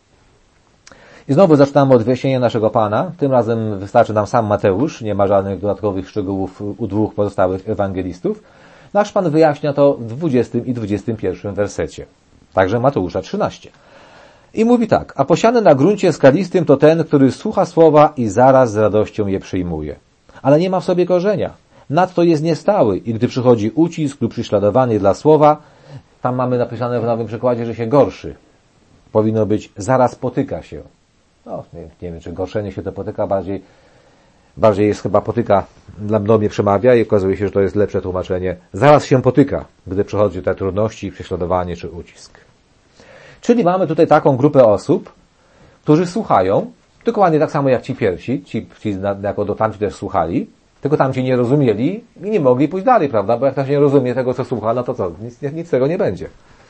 I znowu zaczynamy od wyjaśnienia naszego Pana. Tym razem wystarczy nam sam Mateusz, nie ma żadnych dodatkowych szczegółów u 2 pozostałych ewangelistów. Nasz Pan wyjaśnia to w 20 i 21 wersecie. Także Mateusza 13. I mówi tak: a posiany na gruncie skalistym to ten, który słucha słowa i zaraz z radością je przyjmuje. Ale nie ma w sobie korzenia. Nadto jest niestały i gdy przychodzi ucisk lub prześladowanie dla słowa, tam mamy napisane w nowym przykładzie, że się gorszy. Powinno być zaraz potyka się. No, nie wiem, czy gorszenie się to potyka, bardziej jest chyba potyka, dla mnie przemawia i okazuje się, że to jest lepsze tłumaczenie. Zaraz się potyka, gdy przychodzi te trudności, prześladowanie czy ucisk. Czyli mamy tutaj taką grupę osób, którzy słuchają, dokładnie tak samo jak ci pierwsi, ci jako do tamci też słuchali, tylko tamci nie rozumieli i nie mogli pójść dalej, prawda? Bo jak ktoś nie rozumie tego, co słucha, no to co? Nic z tego nie będzie.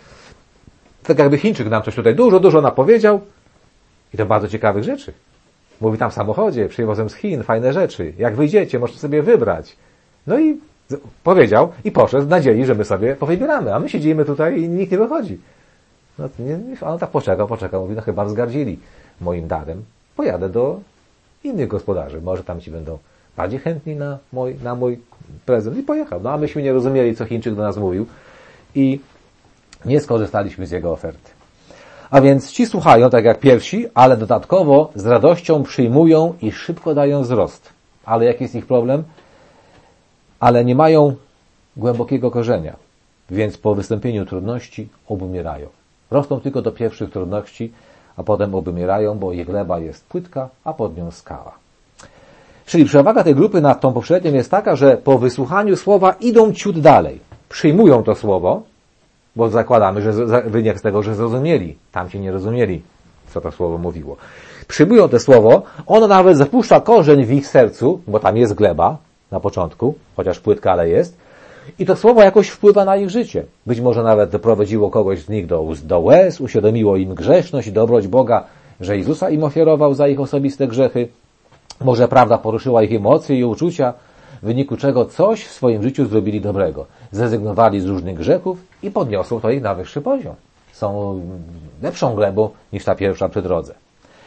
Tak jakby Chińczyk nam coś tutaj dużo napowiedział i to bardzo ciekawych rzeczy. Mówi tam w samochodzie, przywozem z Chin, fajne rzeczy. Jak wyjdziecie, możecie sobie wybrać. No i powiedział i poszedł w nadziei, że my sobie powybieramy, a my siedzimy tutaj i nikt nie wychodzi. No, on tak poczekał, mówi, no chyba wzgardzili moim darem. Pojadę do innych gospodarzy. Może tam ci będą bardziej chętni na mój prezent. I pojechał. No a myśmy nie rozumieli, co Chińczyk do nas mówił i nie skorzystaliśmy z jego oferty. A więc ci słuchają, tak jak pierwsi, ale dodatkowo z radością przyjmują i szybko dają wzrost. Ale jaki jest ich problem? Ale nie mają głębokiego korzenia, więc po wystąpieniu trudności obumierają. Rosną tylko do pierwszych trudności, a potem obumierają, bo ich gleba jest płytka, a pod nią skała. Czyli przewaga tej grupy nad tą poprzednią jest taka, że po wysłuchaniu słowa idą ciut dalej. Przyjmują to słowo, bo zakładamy, że wynik z tego, że zrozumieli. Tamci nie rozumieli, co to słowo mówiło. Przyjmują to słowo, ono nawet zapuszcza korzeń w ich sercu, bo tam jest gleba na początku, chociaż płytka, ale jest. I to słowo jakoś wpływa na ich życie. Być może nawet doprowadziło kogoś z nich do łez, uświadomiło im grzeszność i dobroć Boga, że Jezusa im ofiarował za ich osobiste grzechy. Może prawda poruszyła ich emocje i uczucia, w wyniku czego coś w swoim życiu zrobili dobrego. Zrezygnowali z różnych grzechów i podniosło to ich na wyższy poziom. Są lepszą glebą niż ta pierwsza przy drodze.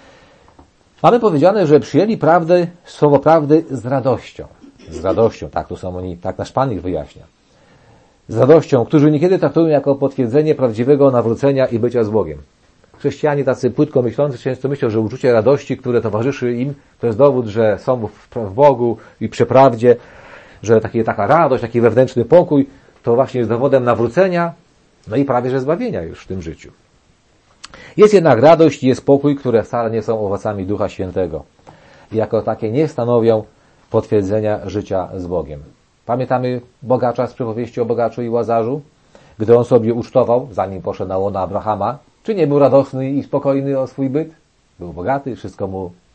Mamy powiedziane, że przyjęli prawdę, słowo prawdy z radością. Z radością, tak tu są oni, tak nasz Pan ich wyjaśnia. Z radością, którzy niekiedy traktują jako potwierdzenie prawdziwego nawrócenia i bycia z Bogiem. Chrześcijanie tacy płytko myślący często myślą, że uczucie radości, które towarzyszy im, to jest dowód, że są w Bogu i przy prawdzie, że taka radość, taki wewnętrzny pokój, to właśnie jest dowodem nawrócenia, no i prawie że zbawienia już w tym życiu. Jest jednak radość i jest pokój, które wcale nie są owocami Ducha Świętego. I jako takie nie stanowią potwierdzenia życia z Bogiem. Pamiętamy bogacza z przypowieści o bogaczu i Łazarzu? Gdy on sobie ucztował, zanim poszedł na łono Abrahama, czy nie był radosny i spokojny o swój byt? Był bogaty, wszystko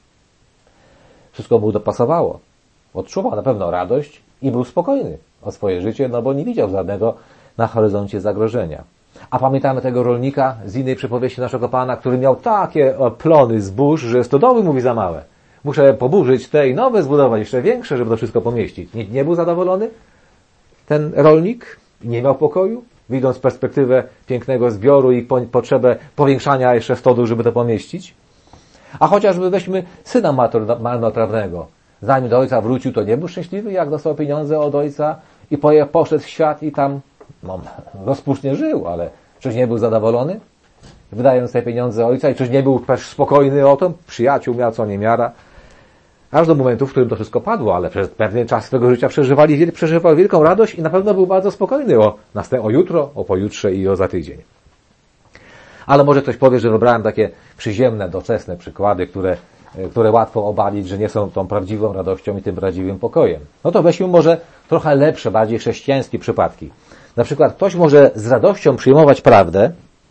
mu dopasowało. Odczuwał na pewno radość i był spokojny o swoje życie, no bo nie widział żadnego na horyzoncie zagrożenia. A pamiętamy tego rolnika z innej przypowieści naszego Pana, który miał takie plony zbóż, że stodoły mówi za małe. Muszę poburzyć te i nowe, zbudować jeszcze większe, żeby to wszystko pomieścić. Nie był zadowolony ten rolnik? Nie miał pokoju? Widząc perspektywę pięknego zbioru i potrzebę powiększania jeszcze stodół, żeby to pomieścić? A chociażby weźmy syna marnotrawnego. Zanim do ojca wrócił, to nie był szczęśliwy, jak dostał pieniądze od ojca i poszedł w świat i tam rozpuszcznie żył, ale czyż nie był zadowolony? Wydając te pieniądze ojca i czyż nie był też spokojny o to? Przyjaciół miał co niemiara. Aż do momentu, w którym to wszystko padło, ale przez pewien czas swego życia przeżywał wielką radość i na pewno był bardzo spokojny o jutro, o pojutrze i o za tydzień. Ale może ktoś powie, że wybrałem takie przyziemne, doczesne przykłady, które łatwo obalić, że nie są tą prawdziwą radością i tym prawdziwym pokojem. No to weźmy może trochę lepsze, bardziej chrześcijańskie przypadki. Na przykład ktoś może z radością przyjmować prawdę,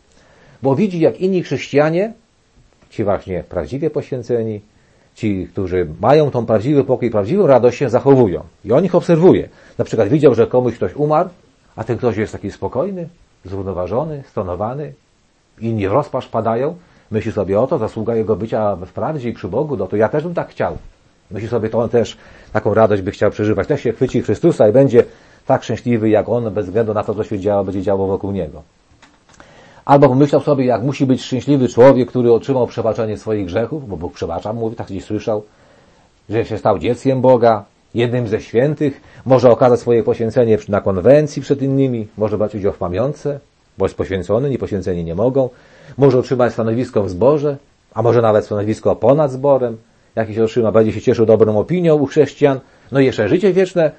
bo widzi, jak inni chrześcijanie, ci właśnie prawdziwie poświęceni, ci, którzy mają tą prawdziwy pokój, prawdziwą radość, się zachowują. I on ich obserwuje. Na przykład widział, że komuś ktoś umarł, a ten ktoś jest taki spokojny, zrównoważony, stonowany. Inni w rozpacz padają. Myśli sobie, oto zasługa jego bycia w prawdzie i przy Bogu, no to ja też bym tak chciał. Myśli sobie, to on też taką radość by chciał przeżywać. Też się chwyci Chrystusa i będzie tak szczęśliwy jak on, bez względu na to, co się działo, będzie działo wokół niego. Albo pomyślał sobie, jak musi być szczęśliwy człowiek, który otrzymał przebaczenie swoich grzechów, bo Bóg przebacza, mówi, tak gdzieś słyszał, że się stał dzieckiem Boga, jednym ze świętych, może okazać swoje poświęcenie na konwencji przed innymi, może brać udział w pamiątce, bo jest poświęcony, niepoświęceni nie mogą, może otrzymać stanowisko w zborze, a może nawet stanowisko ponad zborem, jakieś otrzyma, będzie się cieszył dobrą opinią u chrześcijan, no i jeszcze życie wieczne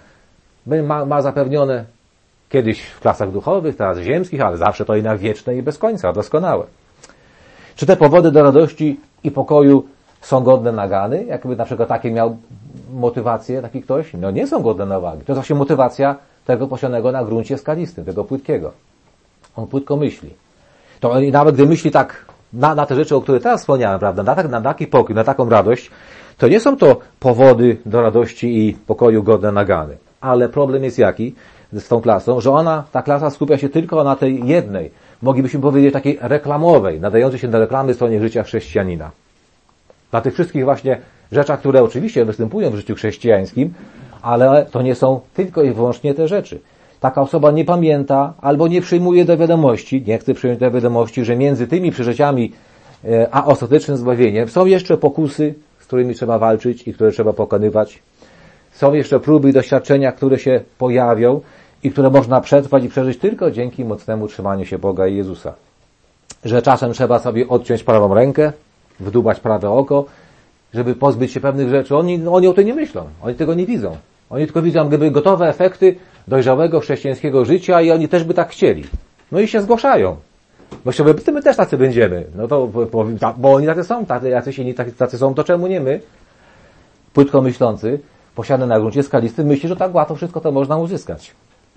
ma zapewnione kiedyś w klasach duchowych, teraz ziemskich, ale zawsze to jednak wieczne i bez końca, doskonałe. Czy te powody do radości i pokoju są godne nagany? Jakby na przykład takie miał motywacje taki ktoś? No nie są godne na uwagi. To jest właśnie motywacja tego posiadanego na gruncie skalistym, tego płytkiego. On płytko myśli. To nawet gdy myśli tak na te rzeczy, o których teraz wspomniałem, prawda, na taki pokój, na taką radość, to nie są to powody do radości i pokoju godne nagany. Ale problem jest jaki z tą klasą, że ta klasa skupia się tylko na tej jednej, moglibyśmy powiedzieć takiej reklamowej, nadającej się do reklamy stronie życia chrześcijanina. Na tych wszystkich właśnie rzeczach, które oczywiście występują w życiu chrześcijańskim, ale to nie są tylko i wyłącznie te rzeczy. Taka osoba nie pamięta albo nie przyjmuje do wiadomości, nie chce przyjąć do wiadomości, że między tymi przeżyciami a ostatecznym zbawieniem są jeszcze pokusy, z którymi trzeba walczyć i które trzeba pokonywać. Są jeszcze próby i doświadczenia, które się pojawią i które można przetrwać i przeżyć tylko dzięki mocnemu trzymaniu się Boga i Jezusa. Że czasem trzeba sobie odciąć prawą rękę, wdubać prawe oko, żeby pozbyć się pewnych rzeczy. Oni o tym nie myślą. Oni tego nie widzą. Oni tylko widzą gdyby gotowe efekty dojrzałego chrześcijańskiego życia i oni też by tak chcieli. No i się zgłaszają. Właściwie my też tacy będziemy. No to, bo oni tacy są, jacyś inni tacy są, to czemu nie my? Płytko myślący, posiadany na gruncie skalistym, myśli, że tak łatwo wszystko to można uzyskać.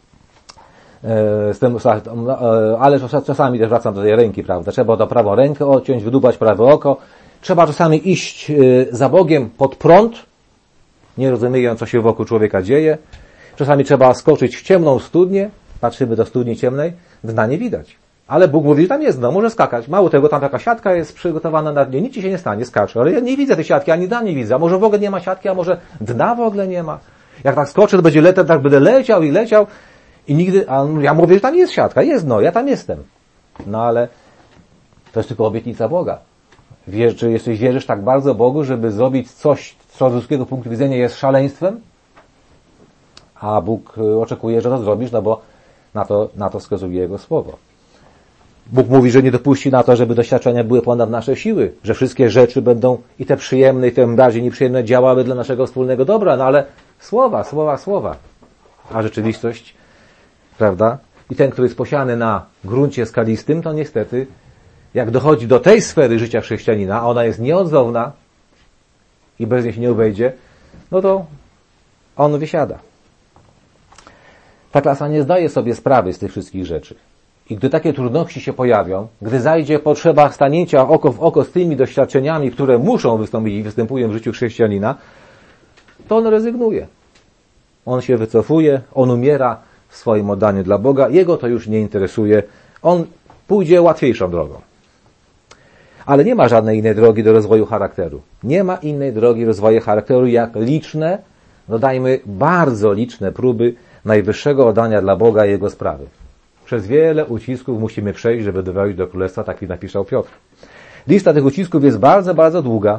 Ale czasami też wracam do tej ręki, prawda? Trzeba do prawą rękę odciąć, wydubać prawe oko. Trzeba czasami iść za Bogiem pod prąd, nie rozumiejąc, co się wokół człowieka dzieje. Czasami trzeba skoczyć w ciemną studnię, patrzymy do studni ciemnej, dna nie widać. Ale Bóg mówi, że tam jest dno, może skakać. Mało tego, tam taka siatka jest przygotowana na dnie, nic ci się nie stanie, skacze. Ale ja nie widzę tej siatki, ani dna nie widzę. A może w ogóle nie ma siatki, a może dna w ogóle nie ma. Jak tak skoczę, to będzie tak będę leciał i nigdy, a ja mówię, że tam jest siatka, jest dno, ja tam jestem. No ale to jest tylko obietnica Boga. Czy wierzysz tak bardzo Bogu, żeby zrobić coś, co z ludzkiego punktu widzenia jest szaleństwem? A Bóg oczekuje, że to zrobisz, no bo na to wskazuje Jego słowo. Bóg mówi, że nie dopuści na to, żeby doświadczenia były ponad nasze siły, że wszystkie rzeczy będą i te przyjemne, i te bardziej nieprzyjemne działały dla naszego wspólnego dobra, no ale słowa. A rzeczywistość, prawda? I ten, który jest posiany na gruncie skalistym, to niestety, jak dochodzi do tej sfery życia chrześcijanina, a ona jest nieodzowna i bez niej się nie obejdzie, no to on wysiada. Ta klasa nie zdaje sobie sprawy z tych wszystkich rzeczy. I gdy takie trudności się pojawią, gdy zajdzie potrzeba stanięcia oko w oko z tymi doświadczeniami, które muszą wystąpić i występują w życiu chrześcijanina, to on rezygnuje. On się wycofuje, on umiera w swoim oddaniu dla Boga, jego to już nie interesuje, on pójdzie łatwiejszą drogą. Ale nie ma żadnej innej drogi do rozwoju charakteru. Nie ma innej drogi rozwoju charakteru jak liczne, dodajmy bardzo liczne próby najwyższego oddania dla Boga i Jego sprawy. Przez wiele ucisków musimy przejść, żeby dojść do Królestwa, tak jak napisał Piotr. Lista tych ucisków jest bardzo, bardzo długa.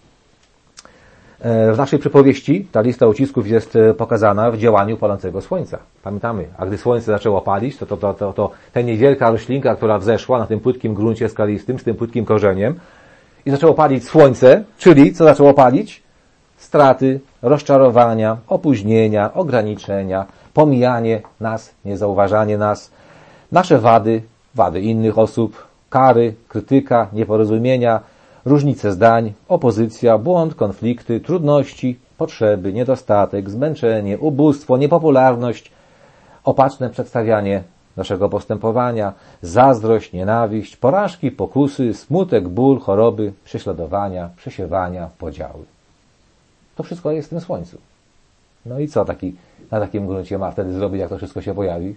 W naszej przypowieści ta lista ucisków jest pokazana w działaniu palącego słońca. Pamiętamy, a gdy słońce zaczęło palić, to ta niewielka roślinka, która wzeszła na tym płytkim gruncie skalistym, z tym płytkim korzeniem i zaczęło palić słońce, czyli co zaczęło palić? Straty, rozczarowania, opóźnienia, ograniczenia, pomijanie nas, niezauważanie nas, nasze wady innych osób, kary, krytyka, nieporozumienia, różnice zdań, opozycja, błąd, konflikty, trudności, potrzeby, niedostatek, zmęczenie, ubóstwo, niepopularność, opaczne przedstawianie naszego postępowania, zazdrość, nienawiść, porażki, pokusy, smutek, ból, choroby, prześladowania, przesiewania, podziały. To wszystko jest w tym słońcu. No i co na takim gruncie ma wtedy zrobić, jak to wszystko się pojawi?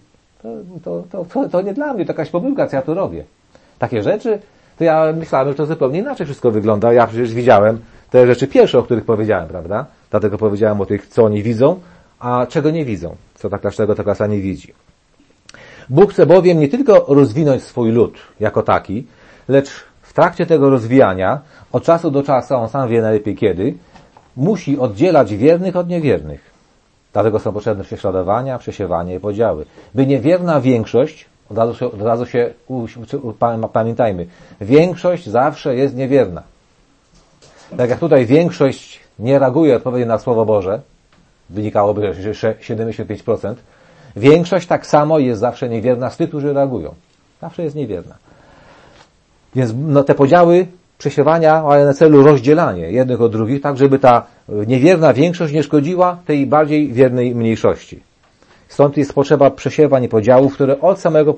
To nie dla mnie, to jakaś pomyłka, co ja tu robię. Takie rzeczy, to ja myślałem, że to zupełnie inaczej wszystko wygląda. Ja przecież widziałem te rzeczy pierwsze, o których powiedziałem, prawda? Dlatego powiedziałem o tych, co oni widzą, a czego nie widzą. Czego ta klasa nie widzi. Bóg chce bowiem nie tylko rozwinąć swój lud jako taki, lecz w trakcie tego rozwijania, od czasu do czasu, on sam wie najlepiej kiedy, musi oddzielać wiernych od niewiernych. Dlatego są potrzebne prześladowania, przesiewanie i podziały. By niewierna większość, od razu się pamiętajmy, większość zawsze jest niewierna. Tak jak tutaj większość nie reaguje odpowiednio na Słowo Boże, wynikałoby, że 75%, większość tak samo jest zawsze niewierna z tych, którzy reagują. Zawsze jest niewierna. Więc te podziały, przesiewania mają na celu rozdzielanie jednych od drugich, tak żeby ta niewierna większość nie szkodziła tej bardziej wiernej mniejszości. Stąd jest potrzeba przesiewań i podziałów, które od samego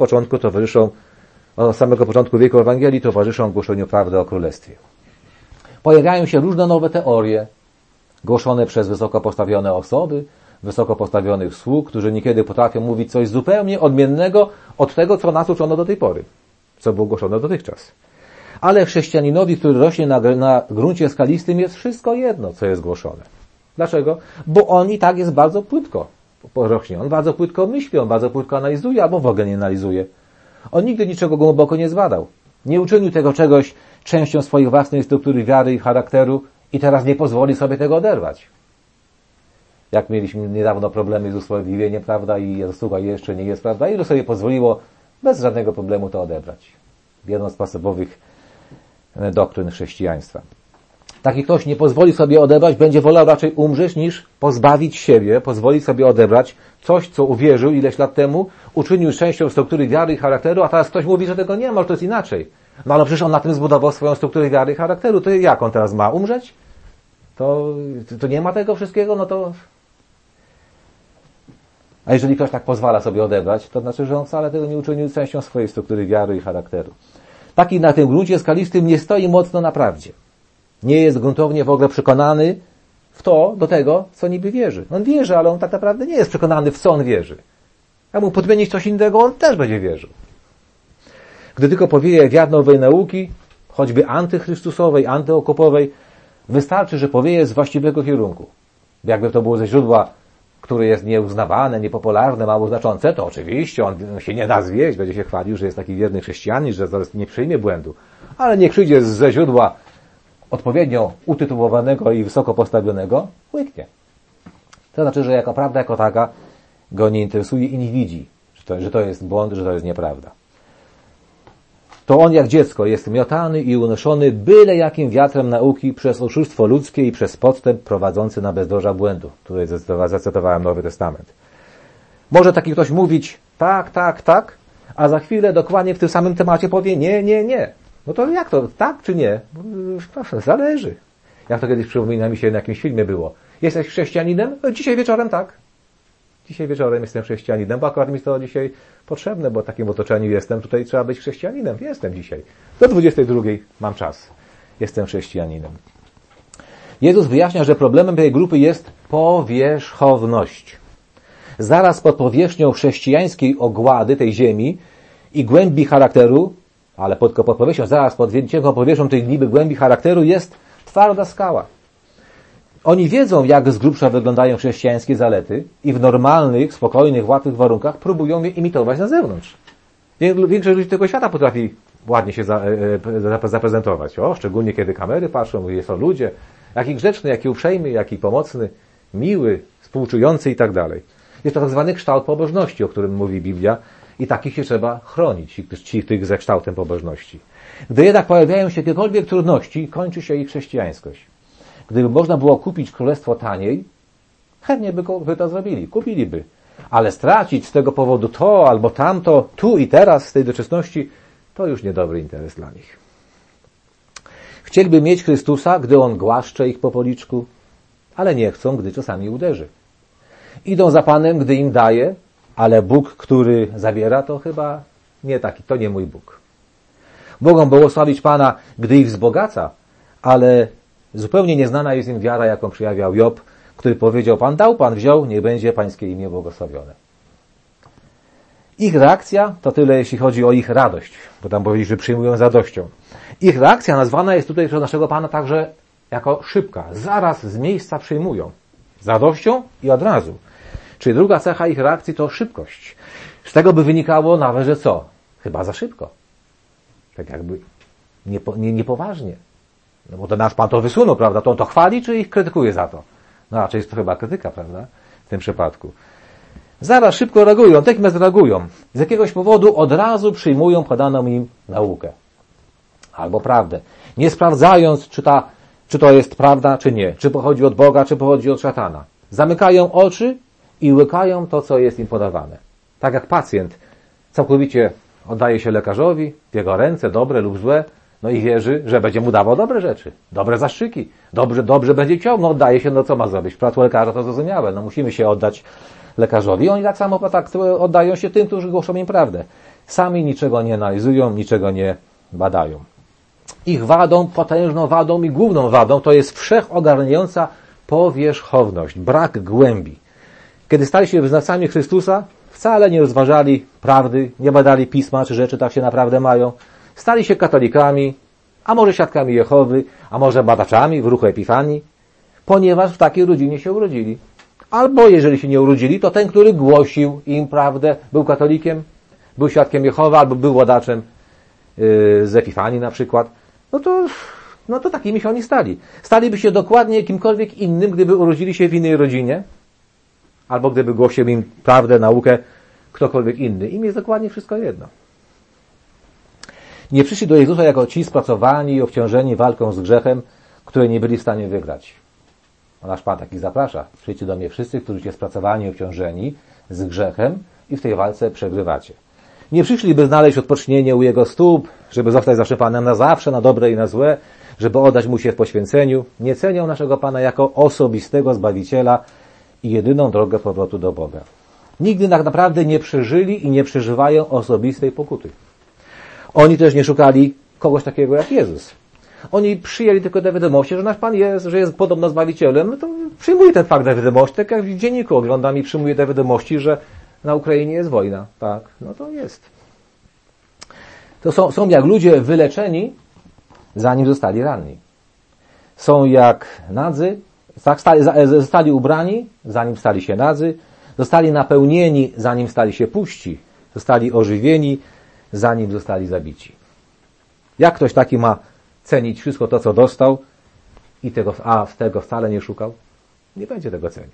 początku wieku Ewangelii towarzyszą głoszeniu prawdy o Królestwie. Pojawiają się różne nowe teorie, głoszone przez wysoko postawione osoby, wysoko postawionych sług, którzy niekiedy potrafią mówić coś zupełnie odmiennego od tego, co nas uczono do tej pory, co było głoszone dotychczas. Ale chrześcijaninowi, który rośnie na gruncie skalistym, jest wszystko jedno, co jest głoszone. Dlaczego? Bo on i tak jest bardzo płytko rośnie. On bardzo płytko myśli, on bardzo płytko analizuje, albo w ogóle nie analizuje. On nigdy niczego głęboko nie zbadał. Nie uczynił tego czegoś częścią swojej własnej struktury wiary i charakteru i teraz nie pozwoli sobie tego oderwać. Jak mieliśmy niedawno problemy z usprawiedliwieniem, prawda, i zasługa jeszcze nie jest, prawda, i to sobie pozwoliło bez żadnego problemu to odebrać. Jedną z podstawowych doktryn chrześcijaństwa. Taki ktoś nie pozwoli sobie odebrać, będzie wolał raczej umrzeć, niż pozbawić siebie, pozwolić sobie odebrać coś, co uwierzył ileś lat temu, uczynił częścią struktury wiary i charakteru, a teraz ktoś mówi, że tego nie ma, że to jest inaczej. No ale przecież on na tym zbudował swoją strukturę wiary i charakteru, to jak on teraz ma umrzeć? To nie ma tego wszystkiego, no to... A jeżeli ktoś tak pozwala sobie odebrać, to znaczy, że on wcale tego nie uczynił częścią swojej struktury wiary i charakteru. Taki na tym gruncie skalistym nie stoi mocno na prawdzie. Nie jest gruntownie w ogóle przekonany do tego, co niby wierzy. On wierzy, ale on tak naprawdę nie jest przekonany, w co on wierzy. Jak mu podmienić coś innego, on też będzie wierzył. Gdy tylko powieje wiatr nowej nauki, choćby antychrystusowej, antyokopowej, wystarczy, że powieje z właściwego kierunku. Jakby to było ze źródła, które jest nieuznawane, niepopularne, mało znaczące, to oczywiście on się nie da zwieść, będzie się chwalił, że jest taki wierny chrześcijanin, że zaraz nie przyjmie błędu. Ale niech przyjdzie ze źródła odpowiednio utytułowanego i wysoko postawionego, łyknie. To znaczy, że jako prawda, jako taka go nie interesuje i nie widzi, że to jest błąd, że to jest nieprawda. To on jak dziecko jest miotany i unoszony byle jakim wiatrem nauki przez oszustwo ludzkie i przez podstęp prowadzący na bezdroża błędu. Tutaj zacytowałem Nowy Testament. Może taki ktoś mówić tak, a za chwilę dokładnie w tym samym temacie powie nie. No to jak to? Tak czy nie? Proszę, zależy. Jak to kiedyś przypomina mi się na jakimś filmie było. Jesteś chrześcijaninem? No, dzisiaj wieczorem tak. Dzisiaj wieczorem jestem chrześcijaninem, bo akurat mi to dzisiaj potrzebne, bo w takim otoczeniu jestem. Tutaj trzeba być chrześcijaninem. Jestem dzisiaj. Do 22 mam czas. Jestem chrześcijaninem. Jezus wyjaśnia, że problemem tej grupy jest powierzchowność. Zaraz pod powierzchnią chrześcijańskiej ogłady tej ziemi i głębi charakteru, ale pod powierzchnią, zaraz pod cienką powierzchnią tej niby głębi charakteru jest twarda skała. Oni wiedzą, jak z grubsza wyglądają chrześcijańskie zalety i w normalnych, spokojnych, łatwych warunkach próbują je imitować na zewnątrz. Większość ludzi tego świata potrafi ładnie się zaprezentować. Szczególnie kiedy kamery patrzą, mówią, są ludzie, jaki grzeczny, jaki uprzejmy, jaki pomocny, miły, współczujący i tak dalej. Jest to tak zwany kształt pobożności, o którym mówi Biblia i takich się trzeba chronić, tych ze kształtem pobożności. Gdy jednak pojawiają się jakiekolwiek trudności, kończy się ich chrześcijańskość. Gdyby można było kupić królestwo taniej, chętnie by to zrobili, kupiliby. Ale stracić z tego powodu to albo tamto, tu i teraz, z tej doczesności, to już niedobry interes dla nich. Chcieliby mieć Chrystusa, gdy On głaszcze ich po policzku, ale nie chcą, gdy czasami uderzy. Idą za Panem, gdy im daje, ale Bóg, który zabiera, to chyba nie taki, to nie mój Bóg. Mogą błogosławić Pana, gdy ich wzbogaca, ale zupełnie nieznana jest im wiara, jaką przejawiał Job, który powiedział: Pan dał, Pan wziął, niech będzie Pańskie imię błogosławione. Ich reakcja to tyle, jeśli chodzi o ich radość, bo tam powiedzieli, że przyjmują z radością. Ich reakcja nazwana jest tutaj przez naszego Pana także jako szybka. Zaraz z miejsca przyjmują. Z radością i od razu. Czyli druga cecha ich reakcji to szybkość. Z tego by wynikało nawet, że co? Chyba za szybko. Tak jakby niepoważnie. No bo to nasz Pan to wysunął, prawda? To on to chwali, czy ich krytykuje za to? No raczej jest to chyba krytyka, prawda? W tym przypadku. Zaraz szybko reagują, natychmiast reagują. Z jakiegoś powodu od razu przyjmują podaną im naukę. Albo prawdę. Nie sprawdzając, czy to jest prawda, czy nie. Czy pochodzi od Boga, czy pochodzi od szatana. Zamykają oczy i łykają to, co jest im podawane. Tak jak pacjent całkowicie oddaje się lekarzowi, w jego ręce, dobre lub złe, no i wierzy, że będzie mu dawał dobre rzeczy, dobre zastrzyki, dobrze będzie chciał, no oddaje się, no co ma zrobić? W przypadku lekarza to zrozumiałe, no musimy się oddać lekarzowi. Oni tak samo oddają się tym, którzy głoszą im prawdę. Sami niczego nie analizują, niczego nie badają. Ich wadą, potężną wadą i główną wadą to jest wszechogarniająca powierzchowność, brak głębi. Kiedy stali się wyznawcami Chrystusa, wcale nie rozważali prawdy, nie badali Pisma, czy rzeczy tak się naprawdę mają. Stali się katolikami, a może świadkami Jehowy, a może badaczami w ruchu Epifanii, ponieważ w takiej rodzinie się urodzili. Albo jeżeli się nie urodzili, to ten, który głosił im prawdę, był katolikiem, był świadkiem Jehowy, albo był badaczem z Epifanii na przykład, no to takimi się oni stali. Staliby się dokładnie kimkolwiek innym, gdyby urodzili się w innej rodzinie, albo gdyby głosił im prawdę, naukę ktokolwiek inny. Im jest dokładnie wszystko jedno. Nie przyszli do Jezusa jako ci spracowani i obciążeni walką z grzechem, której nie byli w stanie wygrać. A nasz Pan takich zaprasza. Przyjdźcie do mnie wszyscy, którzy się spracowani i obciążeni z grzechem i w tej walce przegrywacie. Nie przyszli, by znaleźć odpocznienie u Jego stóp, żeby zostać zawsze Panem na zawsze, na dobre i na złe, żeby oddać Mu się w poświęceniu. Nie cenią naszego Pana jako osobistego Zbawiciela i jedyną drogę powrotu do Boga. Nigdy tak naprawdę nie przeżyli i nie przeżywają osobistej pokuty. Oni też nie szukali kogoś takiego jak Jezus. Oni przyjęli tylko te wiadomości, że nasz Pan jest, że jest podobno Zbawicielem, no to przyjmuję ten fakt na wiadomości, tak jak w dzienniku oglądam i przyjmuję te wiadomości, że na Ukrainie jest wojna. Tak, no to jest. To są jak ludzie wyleczeni, zanim zostali ranni. Są jak nadzy, tak zostali ubrani, zanim stali się nadzy, zostali napełnieni, zanim stali się puści, zostali ożywieni, zanim zostali zabici. Jak ktoś taki ma cenić wszystko to, co dostał a tego wcale nie szukał? Nie będzie tego cenił.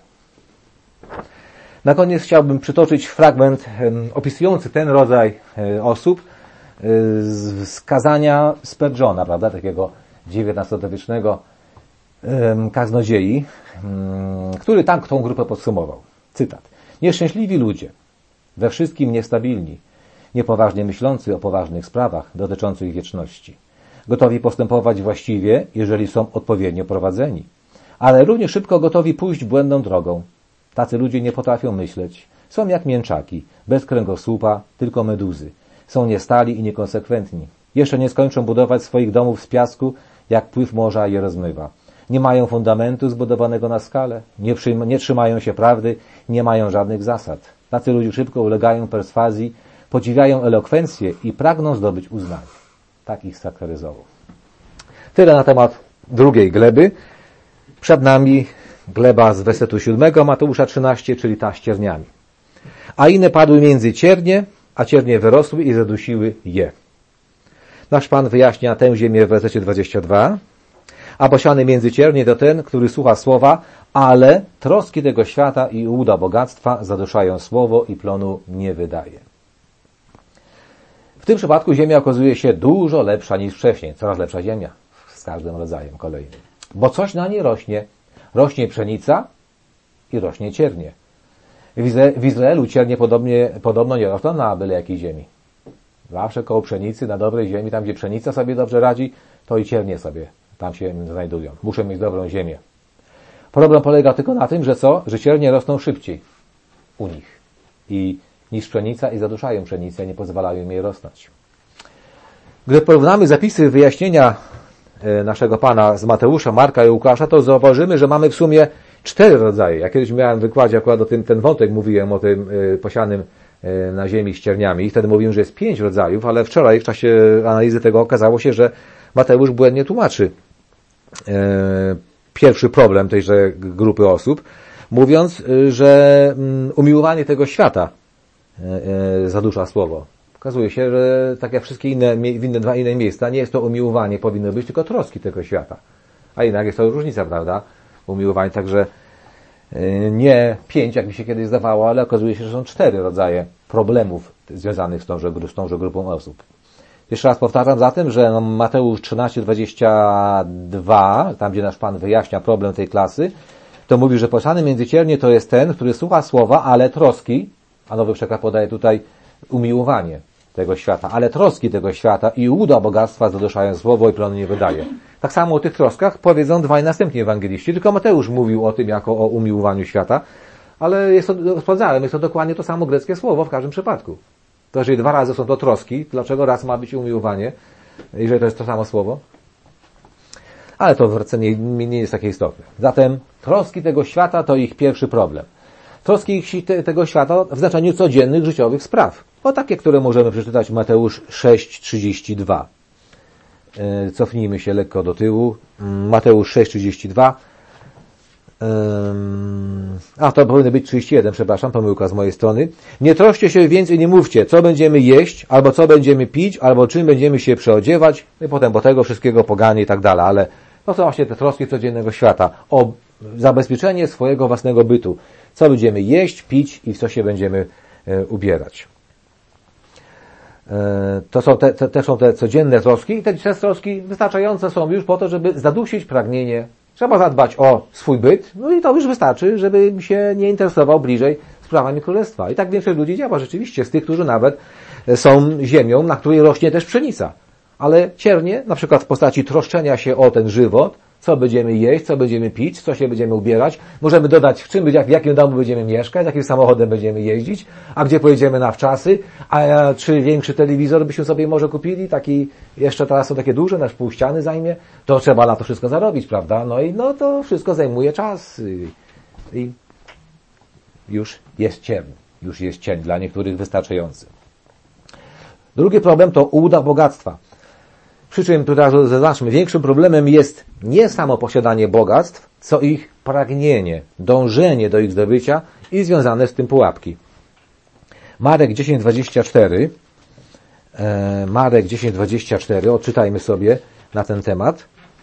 Na koniec chciałbym przytoczyć fragment opisujący ten rodzaj osób z kazania Spurgeona, prawda, takiego XIX-wiecznego kaznodziei, który tak tą grupę podsumował. Cytat. Nieszczęśliwi ludzie, we wszystkim niestabilni, niepoważnie myślący o poważnych sprawach dotyczących wieczności, gotowi postępować właściwie, jeżeli są odpowiednio prowadzeni, ale równie szybko gotowi pójść błędną drogą. Tacy ludzie nie potrafią myśleć. Są jak mięczaki, bez kręgosłupa, tylko meduzy. Są niestali i niekonsekwentni. Jeszcze nie skończą budować swoich domów z piasku, jak pływ morza je rozmywa. Nie mają fundamentu zbudowanego na skale, nie trzymają się prawdy, nie mają żadnych zasad. Tacy ludzie szybko ulegają perswazji, podziwiają elokwencję i pragną zdobyć uznanie. Tak ich charakteryzował. Tyle na temat drugiej gleby. Przed nami gleba z wersetu 7 Mateusza 13, czyli ta z cierniami. A inne padły między ciernie, a ciernie wyrosły i zadusiły je. Nasz Pan wyjaśnia tę ziemię w wersecie 22. A posiany między ciernie to ten, który słucha słowa, ale troski tego świata i ułuda bogactwa zaduszają słowo i plonu nie wydaje. W tym przypadku ziemia okazuje się dużo lepsza niż wcześniej. Coraz lepsza ziemia z każdym rodzajem kolejnym. Bo coś na niej rośnie. Rośnie pszenica i rośnie ciernie. W Izraelu ciernie podobno nie rosną na byle jakiej ziemi. Zawsze koło pszenicy, na dobrej ziemi, tam gdzie pszenica sobie dobrze radzi, to i ciernie sobie tam się znajdują. Muszą mieć dobrą ziemię. Problem polega tylko na tym, że co? Że ciernie rosną szybciej u nich niż pszenica i zaduszają pszenicę, nie pozwalają im jej rosnąć. Gdy porównamy zapisy wyjaśnienia naszego Pana z Mateusza, Marka i Łukasza, to zauważymy, że mamy w sumie 4 rodzaje. Ja kiedyś miałem w wykładzie akurat o tym, ten wątek mówiłem o tym posianym na ziemi z cierniami i wtedy mówiłem, że jest 5 rodzajów, ale wczoraj w czasie analizy tego okazało się, że Mateusz błędnie tłumaczy pierwszy problem tejże grupy osób, mówiąc, że umiłowanie tego świata zadusza słowo. Okazuje się, że tak jak wszystkie dwa inne miejsca, nie jest to umiłowanie, powinno być tylko troski tego świata. A jednak jest to różnica, prawda? Umiłowanie, także nie 5, jak mi się kiedyś zdawało, ale okazuje się, że są 4 rodzaje problemów związanych z tąże grupą osób. Jeszcze raz powtarzam zatem, że Mateusz 13:22, tam gdzie nasz Pan wyjaśnia problem tej klasy, to mówi, że posiany między ciernie to jest ten, który słucha słowa, ale troski, a Nowy Przekład podaje tutaj umiłowanie tego świata, ale troski tego świata i ułuda bogactwa zaduszają słowo i plonu nie wydaje. Tak samo o tych troskach powiedzą dwaj następni ewangeliści, tylko Mateusz mówił o tym jako o umiłowaniu świata, ale sprawdzałem, jest to dokładnie to samo greckie słowo w każdym przypadku. To jeżeli 2 razy są to troski, dlaczego raz ma być umiłowanie, jeżeli to jest to samo słowo? Ale to nie jest takie istotne. Zatem troski tego świata to ich pierwszy problem. Troski tego świata w znaczeniu codziennych, życiowych spraw. O takie, które możemy przeczytać w Mateusz 6:32. Cofnijmy się lekko do tyłu. Mateusz 6:32. To powinno być 31, przepraszam, pomyłka z mojej strony. Nie troszcie się więc i nie mówcie, co będziemy jeść, albo co będziemy pić, albo czym będziemy się przeodziewać, i potem po tego wszystkiego poganie i tak dalej, ale to są właśnie te troski codziennego świata, o zabezpieczenie swojego własnego bytu, co będziemy jeść, pić i w co się będziemy ubierać. To są te codzienne troski i te troski wystarczające są już po to, żeby zadusić pragnienie. Trzeba zadbać o swój byt, no i to już wystarczy, żeby się nie interesował bliżej sprawami królestwa. I tak większość ludzi działa rzeczywiście z tych, którzy nawet są ziemią, na której rośnie też pszenica. Ale ciernie, na przykład w postaci troszczenia się o ten żywot, co będziemy jeść, co będziemy pić, co się będziemy ubierać. Możemy dodać, w jakim domu będziemy mieszkać, jakim samochodem będziemy jeździć, a gdzie pojedziemy na wczasy, a czy większy telewizor byśmy sobie może kupili, taki, jeszcze teraz są takie duże, nasz pół ściany zajmie, to trzeba na to wszystko zarobić, prawda? No to wszystko zajmuje czas i już jest cień dla niektórych wystarczający. Drugi problem to ułuda bogactwa. Przy czym, tutaj zaznaczmy, większym problemem jest nie samo posiadanie bogactw, co ich pragnienie, dążenie do ich zdobycia i związane z tym pułapki. Marek 10:24. Marek 10:24. Odczytajmy sobie na ten temat.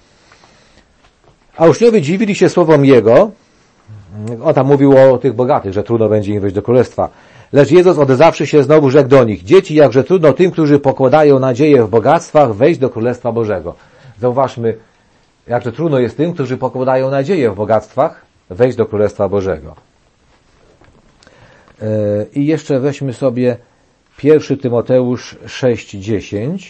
A uczniowie dziwili się słowom Jego. On tam mówił o tych bogatych, że trudno będzie im wejść do królestwa. Lecz Jezus odzawszy się znowu rzekł do nich: dzieci, jakże trudno tym, którzy pokładają nadzieję w bogactwach, wejść do Królestwa Bożego. Zauważmy, jakże trudno jest tym, którzy pokładają nadzieję w bogactwach, wejść do Królestwa Bożego. I jeszcze weźmy sobie 1 Tymoteusz 6:10.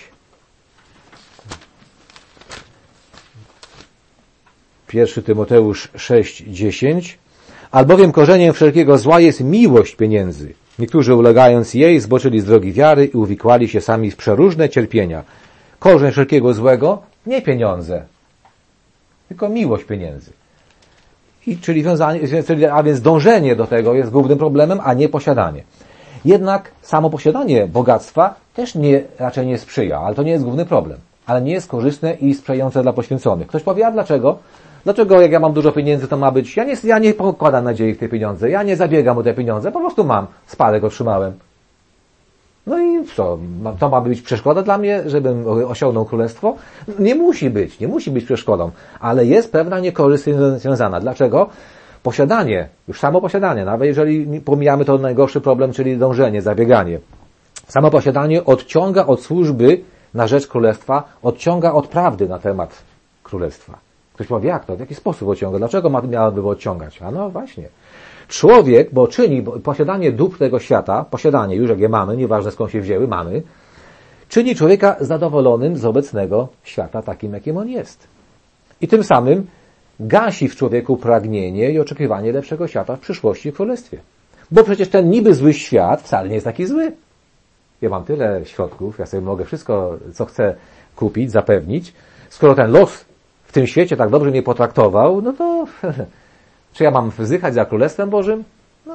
1 Tymoteusz 6:10. Albowiem korzeniem wszelkiego zła jest miłość pieniędzy. Niektórzy ulegając jej zboczyli z drogi wiary i uwikłali się sami w przeróżne cierpienia. Korzeń wszelkiego złego nie pieniądze, tylko miłość pieniędzy. A więc dążenie do tego jest głównym problemem, a nie posiadanie. Jednak samo posiadanie bogactwa też raczej nie sprzyja, ale to nie jest główny problem. Ale nie jest korzystne i sprzyjające dla poświęconych. Ktoś powie, a dlaczego? Dlaczego jak ja mam dużo pieniędzy, to ma być... Ja nie pokładam nadziei w te pieniądze, ja nie zabiegam o te pieniądze, po prostu mam. Spadek otrzymałem. No i co? To ma być przeszkoda dla mnie, żebym osiągnął królestwo? Nie musi być przeszkodą, ale jest pewna niekorzyść związana. Dlaczego? Posiadanie, już samo posiadanie, nawet jeżeli pomijamy to najgorszy problem, czyli dążenie, zabieganie. Samo posiadanie odciąga od służby na rzecz królestwa, odciąga od prawdy na temat królestwa. Ktoś powie, jak to? W jaki sposób odciąga? Dlaczego miałoby odciągać? A no właśnie. Człowiek, bo posiadanie dóbr tego świata, posiadanie już jak je mamy, nieważne skąd się wzięły, mamy, czyni człowieka zadowolonym z obecnego świata takim, jakim on jest. I tym samym gasi w człowieku pragnienie i oczekiwanie lepszego świata w przyszłości w Królestwie. Bo przecież ten niby zły świat wcale nie jest taki zły. Ja mam tyle środków, ja sobie mogę wszystko, co chcę kupić, zapewnić. Skoro ten los w tym świecie tak dobrze mnie potraktował, no to czy ja mam wzdychać za Królestwem Bożym? No,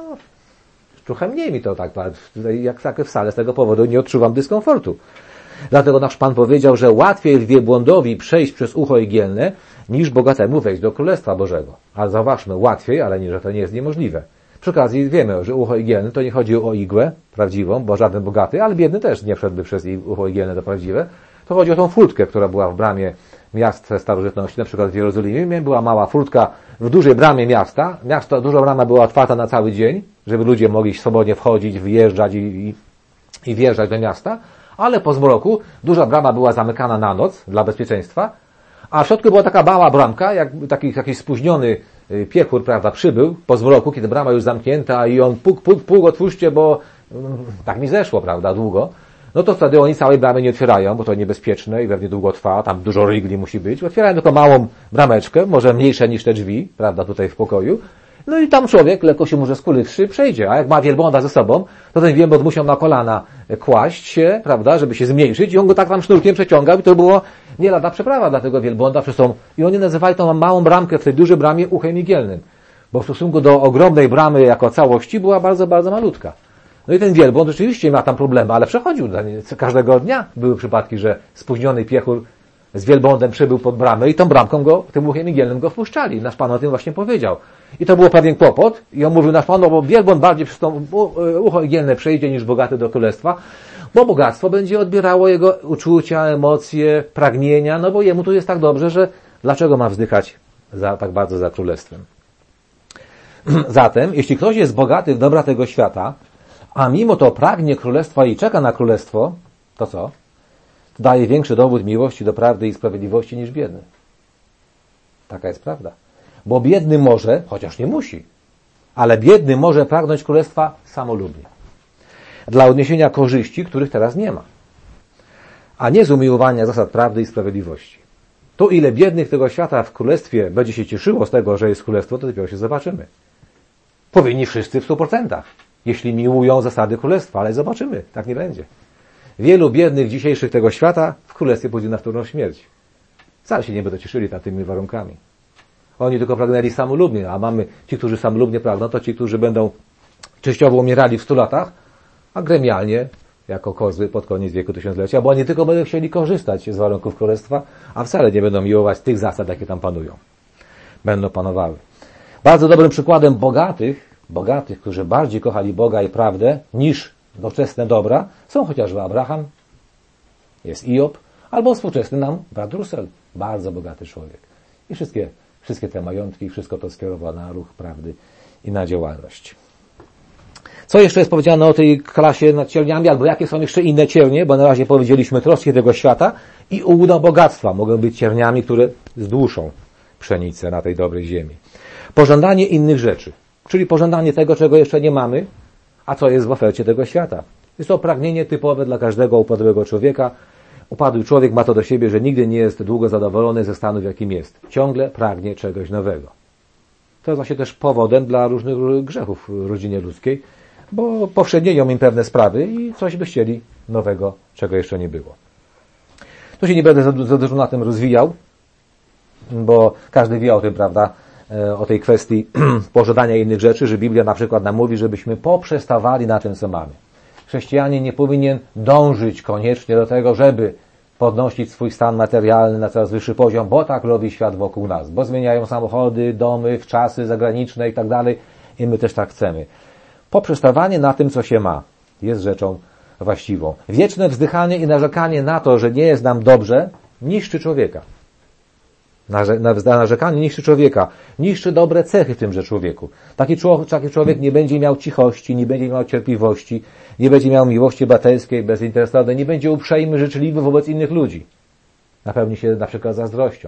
trochę mniej mi to tak, jak tak wcale z tego powodu nie odczuwam dyskomfortu. Dlatego nasz Pan powiedział, że łatwiej wielbłądowi przejść przez ucho igielne, niż bogatemu wejść do Królestwa Bożego. Ale zauważmy, łatwiej, ale nie, że to nie jest niemożliwe. Przy okazji wiemy, że ucho igielne to nie chodzi o igłę prawdziwą, bo żaden bogaty, ale biedny też nie wszedłby przez ucho igielne to prawdziwe. To chodzi o tą furtkę, która była w bramie miast starożytności, na przykład w Jerozolimie. Była mała furtka w dużej bramie miasta. Duża brama była otwarta na cały dzień, żeby ludzie mogli swobodnie wchodzić, wyjeżdżać i wjeżdżać do miasta. Ale po zmroku duża brama była zamykana na noc dla bezpieczeństwa, a w środku była taka mała bramka, jak jakiś spóźniony piechur, prawda, przybył po zmroku, kiedy brama już zamknięta i on puk, otwórzcie, bo tak mi zeszło, prawda, długo. No to wtedy oni całej bramy nie otwierają, bo to niebezpieczne i pewnie długo trwa, tam dużo rygli musi być. Otwierają tylko małą brameczkę, może mniejsze niż te drzwi, prawda, tutaj w pokoju. No i tam człowiek, lekko się może skulywszy, przejdzie. A jak ma wielbłąda ze sobą, to ten wielbłąd musiał na kolana kłaść się, prawda, żeby się zmniejszyć i on go tak tam sznurkiem przeciągał i to było nie lada przeprawa dla tego wielbłąda przez tą. I oni nazywali tą małą bramkę w tej dużej bramie uchem igielnym. Bo w stosunku do ogromnej bramy jako całości była bardzo, bardzo malutka. No i ten wielbłąd rzeczywiście miał tam problemy, ale przechodził. Każdego dnia były przypadki, że spóźniony piechur z wielbłądem przybył pod bramę i tą bramką go, tym uchem igielnym go wpuszczali. Nasz Pan o tym właśnie powiedział. I to było pewien kłopot. I on mówił nasz Pan, no bo wielbłąd bardziej przez to ucho igielne przejdzie niż bogaty do królestwa, bo bogactwo będzie odbierało jego uczucia, emocje, pragnienia, no bo jemu tu jest tak dobrze, że dlaczego ma wzdychać tak bardzo za królestwem? Zatem, jeśli ktoś jest bogaty w dobra tego świata, a mimo to pragnie królestwa i czeka na królestwo, to co? To daje większy dowód miłości do prawdy i sprawiedliwości niż biedny. Taka jest prawda. Bo biedny może, chociaż nie musi, ale biedny może pragnąć królestwa samolubnie. Dla odniesienia korzyści, których teraz nie ma. A nie z umiłowania zasad prawdy i sprawiedliwości. To ile biednych tego świata w królestwie będzie się cieszyło z tego, że jest królestwo, to dopiero się zobaczymy. Powinni wszyscy w 100%, jeśli miłują zasady królestwa, ale zobaczymy, tak nie będzie. Wielu biednych dzisiejszych tego świata w królestwie pójdzie na wtórną śmierć. Wcale się nie będą cieszyli nad tymi warunkami. Oni tylko pragnęli samolubnie, a mamy ci, którzy samolubnie pragną, to ci, którzy będą częściowo umierali w 100 latach, a gremialnie, jako kozły pod koniec wieku tysiąclecia, bo oni tylko będą chcieli korzystać z warunków królestwa, a wcale nie będą miłować tych zasad, jakie tam panują. Będą panowały. Bardzo dobrym przykładem bogatych, którzy bardziej kochali Boga i prawdę niż doczesne dobra, są chociażby Abraham, jest Iob, albo współczesny nam brat Russell, bardzo bogaty człowiek. I wszystkie te majątki, wszystko to skierowało na ruch prawdy i na działalność. Co jeszcze jest powiedziane o tej klasie nad cierniami, albo jakie są jeszcze inne ciernie, bo na razie powiedzieliśmy troski tego świata i ułuda bogactwa. Mogą być cierniami, które zdłuszą pszenicę na tej dobrej ziemi. Pożądanie innych rzeczy, czyli pożądanie tego, czego jeszcze nie mamy, a co jest w ofercie tego świata. Jest to pragnienie typowe dla każdego upadłego człowieka. Upadły człowiek ma to do siebie, że nigdy nie jest długo zadowolony ze stanu, w jakim jest. Ciągle pragnie czegoś nowego. To jest właśnie też powodem dla różnych grzechów w rodzinie ludzkiej, bo powszednieją im pewne sprawy i coś by chcieli nowego, czego jeszcze nie było. Tu się nie będę za dużo na tym rozwijał, bo każdy wie o tym, prawda, o tej kwestii pożądania innych rzeczy, że Biblia na przykład nam mówi, żebyśmy poprzestawali na tym, co mamy. Chrześcijanin nie powinien dążyć koniecznie do tego, żeby podnosić swój stan materialny na coraz wyższy poziom, bo tak robi świat wokół nas, bo zmieniają samochody, domy, wczasy zagraniczne i tak dalej i my też tak chcemy. Poprzestawanie na tym, co się ma, jest rzeczą właściwą. Wieczne wzdychanie i narzekanie na to, że nie jest nam dobrze, niszczy człowieka. Narzekanie niszczy człowieka, niszczy dobre cechy w tymże człowieku. Taki człowiek nie będzie miał cichości, nie będzie miał cierpliwości, nie będzie miał miłości braterskiej, bezinteresownej, nie będzie uprzejmy, życzliwy wobec innych ludzi. Napełni się na przykład zazdrością.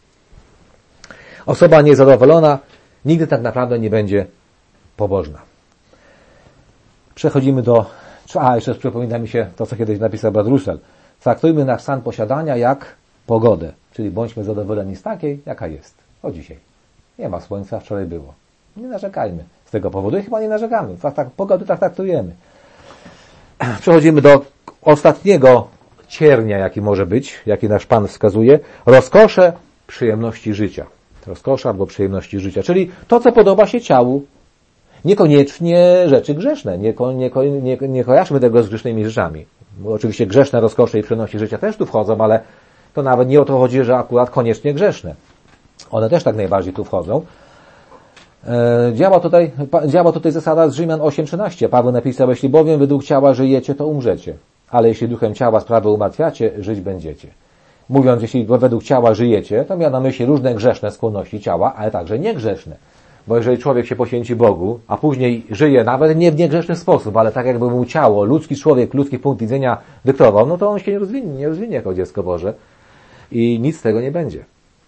Osoba niezadowolona nigdy tak naprawdę nie będzie pobożna. Przechodzimy do... jeszcze przypomina mi się to, co kiedyś napisał brat Russell. Traktujmy nasz stan posiadania jak pogodę, czyli bądźmy zadowoleni z takiej, jaka jest. O dzisiaj. Nie ma słońca, wczoraj było. Nie narzekajmy z tego powodu i chyba nie narzekamy. Pogody tak traktujemy. Przechodzimy do ostatniego ciernia, jaki może być, jaki nasz Pan wskazuje. Rozkosze przyjemności życia. Rozkosze albo przyjemności życia, czyli to, co podoba się ciału. Niekoniecznie rzeczy grzeszne. Nie kojarzmy tego z grzesznymi rzeczami. Bo oczywiście grzeszne rozkosze i przyjemności życia też tu wchodzą, ale to nawet nie o to chodzi, że akurat koniecznie grzeszne. One też tak najbardziej tu wchodzą. Działa tutaj zasada z Rzymian 8:13. Paweł napisał, jeśli bowiem według ciała żyjecie, to umrzecie. Ale jeśli duchem ciała sprawy umartwiacie, żyć będziecie. Mówiąc, jeśli według ciała żyjecie, to miał na myśli różne grzeszne skłonności ciała, ale także niegrzeszne. Bo jeżeli człowiek się poświęci Bogu, a później żyje nawet nie w niegrzeszny sposób, ale tak jakby mu ciało, ludzki człowiek, ludzki punkt widzenia dyktował, no to on się nie rozwinie jako dziecko Boże i nic z tego nie będzie.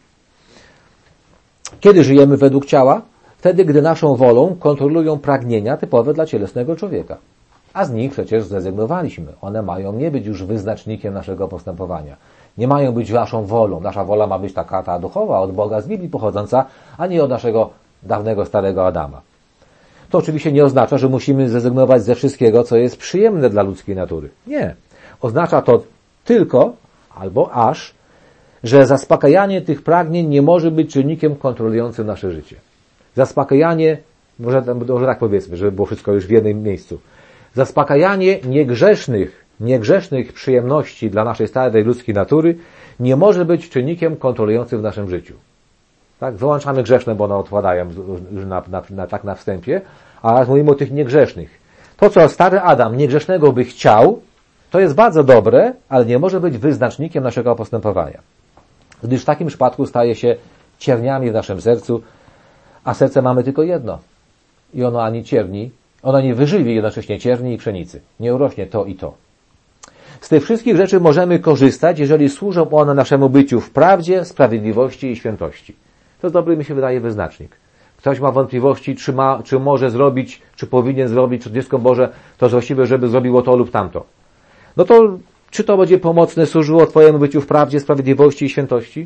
Kiedy żyjemy według ciała? Wtedy, gdy naszą wolą kontrolują pragnienia typowe dla cielesnego człowieka. A z nich przecież zrezygnowaliśmy. One mają nie być już wyznacznikiem naszego postępowania. Nie mają być naszą wolą. Nasza wola ma być ta duchowa, od Boga, z Biblii pochodząca, a nie od naszego dawnego, starego Adama. To oczywiście nie oznacza, że musimy zrezygnować ze wszystkiego, co jest przyjemne dla ludzkiej natury. Nie. Oznacza to tylko, albo aż, że zaspokajanie tych pragnień nie może być czynnikiem kontrolującym nasze życie. Zaspokajanie, może tak powiedzmy, żeby było wszystko już w jednym miejscu. Zaspokajanie niegrzesznych przyjemności dla naszej starej ludzkiej natury nie może być czynnikiem kontrolującym w naszym życiu. Tak? Wyłączamy grzeszne, bo one odpadają już tak na wstępie, a mówimy o tych niegrzesznych. To, co stary Adam niegrzesznego by chciał, to jest bardzo dobre, ale nie może być wyznacznikiem naszego postępowania. Gdyż w takim przypadku staje się cierniami w naszym sercu, a serce mamy tylko jedno. I ono ani cierni, ono nie wyżywi jednocześnie cierni i pszenicy. Nie urośnie to i to. Z tych wszystkich rzeczy możemy korzystać, jeżeli służą one naszemu byciu w prawdzie, sprawiedliwości i świętości. To jest dobry, mi się wydaje, wyznacznik. Ktoś ma wątpliwości, czy może zrobić, czy powinien zrobić, czy dziecko Boże to właściwe, żeby zrobiło to lub tamto. No to czy to będzie pomocne, służyło Twojemu byciu w prawdzie, sprawiedliwości i świętości?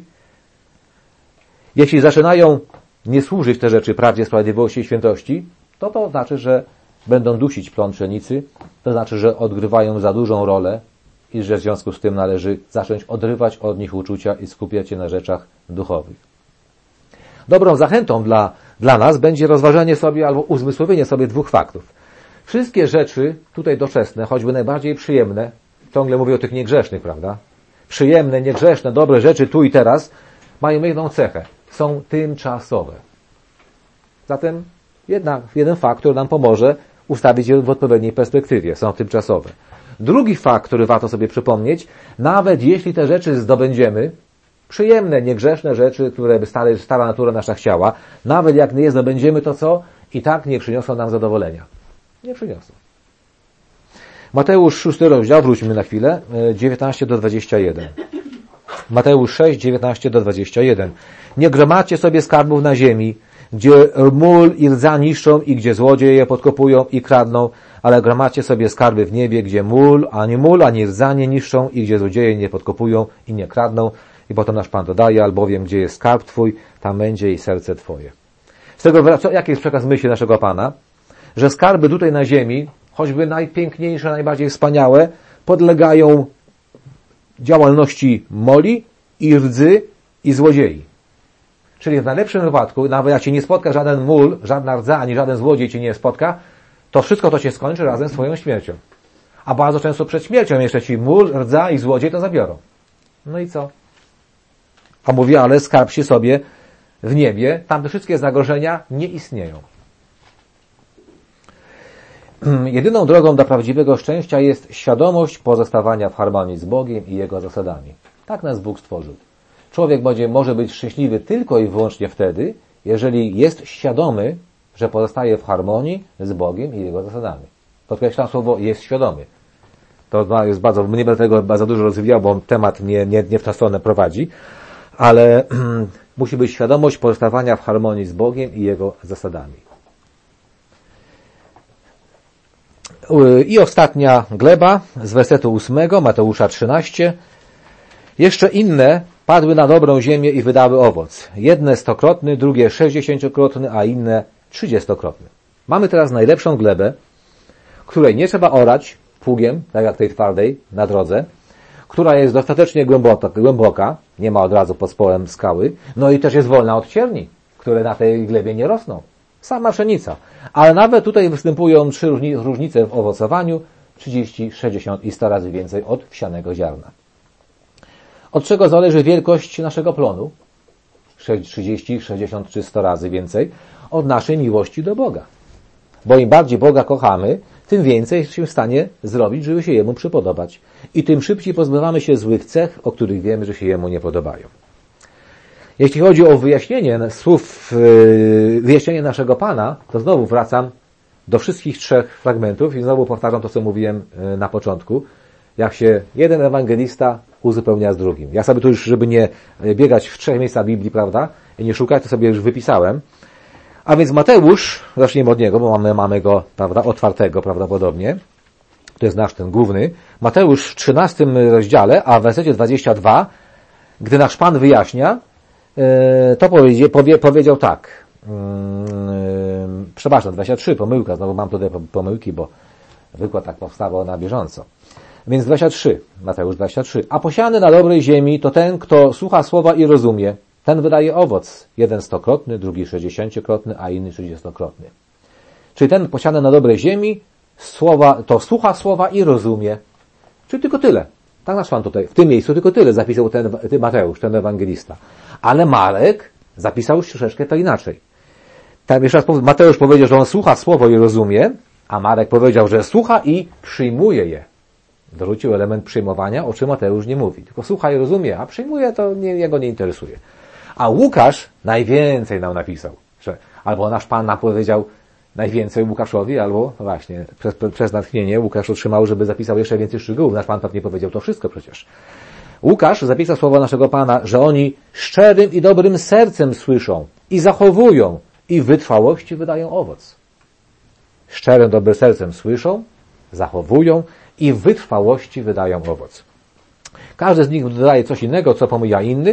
Jeśli zaczynają nie służyć te rzeczy prawdzie, sprawiedliwości i świętości, to znaczy, że będą dusić plon pszenicy, to znaczy, że odgrywają za dużą rolę i że w związku z tym należy zacząć odrywać od nich uczucia i skupiać się na rzeczach duchowych. Dobrą zachętą dla nas będzie rozważenie sobie albo uzmysłowienie sobie dwóch faktów. Wszystkie rzeczy tutaj doczesne, choćby najbardziej przyjemne, ciągle mówię o tych niegrzesznych, prawda? Przyjemne, niegrzeszne, dobre rzeczy tu i teraz mają jedną cechę. Są tymczasowe. Zatem jeden fakt, który nam pomoże ustawić je w odpowiedniej perspektywie. Są tymczasowe. Drugi fakt, który warto sobie przypomnieć, nawet jeśli te rzeczy zdobędziemy, przyjemne, niegrzeszne rzeczy, które by stara natura nasza chciała, nawet jak nie je zdobędziemy, to co? I tak nie przyniosą nam zadowolenia. Nie przyniosą. Mateusz 6 rozdział, wróćmy na chwilę, 19-21. Mateusz 6, 19-21. Nie gromadźcie sobie skarbów na ziemi, gdzie mól i rdza niszczą i gdzie złodzieje podkopują i kradną, ale gromadźcie sobie skarby w niebie, gdzie mól, ani rdza nie niszczą i gdzie złodzieje nie podkopują i nie kradną. I potem nasz Pan dodaje, albowiem gdzie jest skarb Twój, tam będzie i serce Twoje. Z tego jaki jest przekaz myśli naszego Pana? Że skarby tutaj na ziemi, choćby najpiękniejsze, najbardziej wspaniałe, podlegają działalności moli i rdzy i złodziei. Czyli w najlepszym wypadku, nawet jak Cię nie spotka żaden mól, żadna rdza, ani żaden złodziej Cię nie spotka, to wszystko to się skończy razem z Twoją śmiercią. A bardzo często przed śmiercią jeszcze Ci mól, rdza i złodziej to zabiorą. No i co? A mówi, ale skarb się sobie w niebie, tam te wszystkie zagrożenia nie istnieją. Jedyną drogą do prawdziwego szczęścia jest świadomość pozostawania w harmonii z Bogiem i Jego zasadami. Tak nas Bóg stworzył. Człowiek może być szczęśliwy tylko i wyłącznie wtedy, jeżeli jest świadomy, że pozostaje w harmonii z Bogiem i Jego zasadami. Podkreślam słowo jest świadomy. To jest nie będę tego bardzo dużo rozwijał, bo temat nie w tę stronę prowadzi, ale musi być świadomość pozostawania w harmonii z Bogiem i Jego zasadami. I ostatnia gleba z wersetu 8, Mateusza 13. Jeszcze inne padły na dobrą ziemię i wydały owoc. Jedne 100-krotny, drugie 60-krotny, a inne 30-krotny. Mamy teraz najlepszą glebę, której nie trzeba orać pługiem, tak jak tej twardej, na drodze, która jest dostatecznie głęboka, nie ma od razu pod społem skały, no i też jest wolna od cierni, które na tej glebie nie rosną. Sama pszenica. Ale nawet tutaj występują 3 różnice w owocowaniu, 30, 60 i 100 razy więcej od wsianego ziarna. Od czego zależy wielkość naszego plonu? 30, 60 czy 100 razy więcej? Od naszej miłości do Boga. Bo im bardziej Boga kochamy, tym więcej jesteśmy w stanie zrobić, żeby się Jemu przypodobać. I tym szybciej pozbywamy się złych cech, o których wiemy, że się Jemu nie podobają. Jeśli chodzi o wyjaśnienie słów, wyjaśnienie naszego Pana, to znowu wracam do wszystkich 3 fragmentów i znowu powtarzam to, co mówiłem na początku. Jak się jeden ewangelista uzupełnia z drugim. Ja sobie tu już, żeby nie biegać w 3 miejscach Biblii, prawda, i nie szukać, to sobie już wypisałem. A więc Mateusz, zacznijmy od niego, bo mamy go, prawda, otwartego prawdopodobnie. To jest nasz ten główny. Mateusz w 13 rozdziale, a w wersecie 22, gdy nasz Pan wyjaśnia, to powiedział tak. Przepraszam, 23, pomyłka, znowu mam tutaj pomyłki, bo wykład tak powstawał na bieżąco. Więc 23, Mateusz 23. A posiany na dobrej ziemi to ten, kto słucha słowa i rozumie. Ten wydaje owoc. Jeden 100-krotny, drugi 60-krotny, a inny 30-krotny. Czyli ten posiany na dobrej ziemi to słucha słowa i rozumie. Czyli tylko tyle. Tak nasz Pan tutaj, w tym miejscu tylko tyle zapisał ten Mateusz, ten ewangelista. Ale Marek zapisał troszeczkę to inaczej. Tam jeszcze raz Mateusz powiedział, że on słucha słowo i rozumie, a Marek powiedział, że słucha i przyjmuje je. Dorzucił element przyjmowania, o czym Mateusz nie mówi. Tylko słucha i rozumie, a przyjmuje to jego nie interesuje. A Łukasz najwięcej nam napisał. Że albo nasz Pan nam powiedział najwięcej Łukaszowi, albo właśnie przez natchnienie Łukasz otrzymał, żeby zapisał jeszcze więcej szczegółów. Nasz Pan pewnie powiedział to wszystko przecież. Łukasz zapisał słowa naszego Pana, że oni szczerym i dobrym sercem słyszą i zachowują i w wytrwałości wydają owoc. Szczerym, dobrym sercem słyszą, zachowują i w wytrwałości wydają owoc. Każdy z nich dodaje coś innego, co pomija inny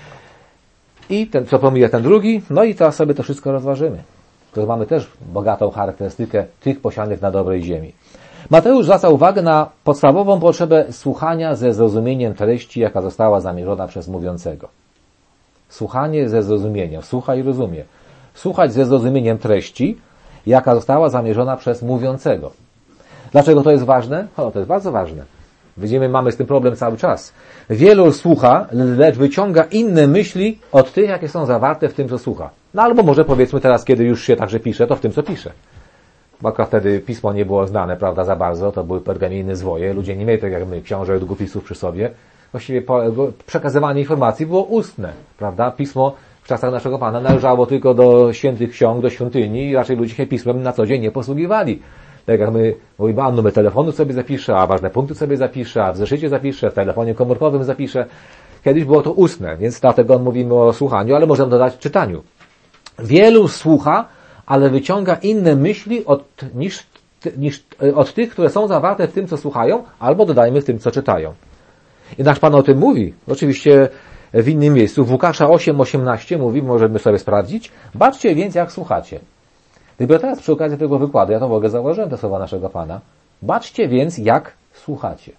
i co pomija ten drugi, no i teraz sobie to wszystko rozważymy. To mamy też bogatą charakterystykę tych posianych na dobrej ziemi. Mateusz zwraca uwagę na podstawową potrzebę słuchania ze zrozumieniem treści, jaka została zamierzona przez mówiącego. Słuchanie ze zrozumieniem. Słuchaj i rozumie. Słuchać ze zrozumieniem treści, jaka została zamierzona przez mówiącego. Dlaczego to jest ważne? To jest bardzo ważne. Widzimy, mamy z tym problem cały czas. Wielu słucha, lecz wyciąga inne myśli od tych, jakie są zawarte w tym, co słucha. No albo może powiedzmy teraz, kiedy już się także pisze, to w tym, co pisze. Bo akurat wtedy pismo nie było znane, prawda, za bardzo. To były pergaminy, zwoje. Ludzie nie mieli tak jak my książek, długopisów przy sobie. Właściwie przekazywanie informacji było ustne, prawda. Pismo w czasach naszego Pana należało tylko do świętych ksiąg, do świątyni i raczej ludzie się pismem na co dzień nie posługiwali. Tak jak my mówimy, a numer telefonu sobie zapiszę, a ważne punkty sobie zapiszę, a w zeszycie zapiszę, w telefonie komórkowym zapiszę. Kiedyś było to ustne, więc dlatego mówimy o słuchaniu, ale możemy dodać czytaniu. Wielu słucha, ale wyciąga inne myśli od tych, które są zawarte w tym, co słuchają, albo dodajmy w tym, co czytają. I nasz Pan o tym mówi. Oczywiście w innym miejscu. W Łukasza 8:18 mówi, możemy sobie sprawdzić. Baczcie więc, jak słuchacie. Gdyby teraz przy okazji tego wykładu, ja to w ogóle zauważyłem te słowa naszego Pana. Baczcie więc, jak słuchacie.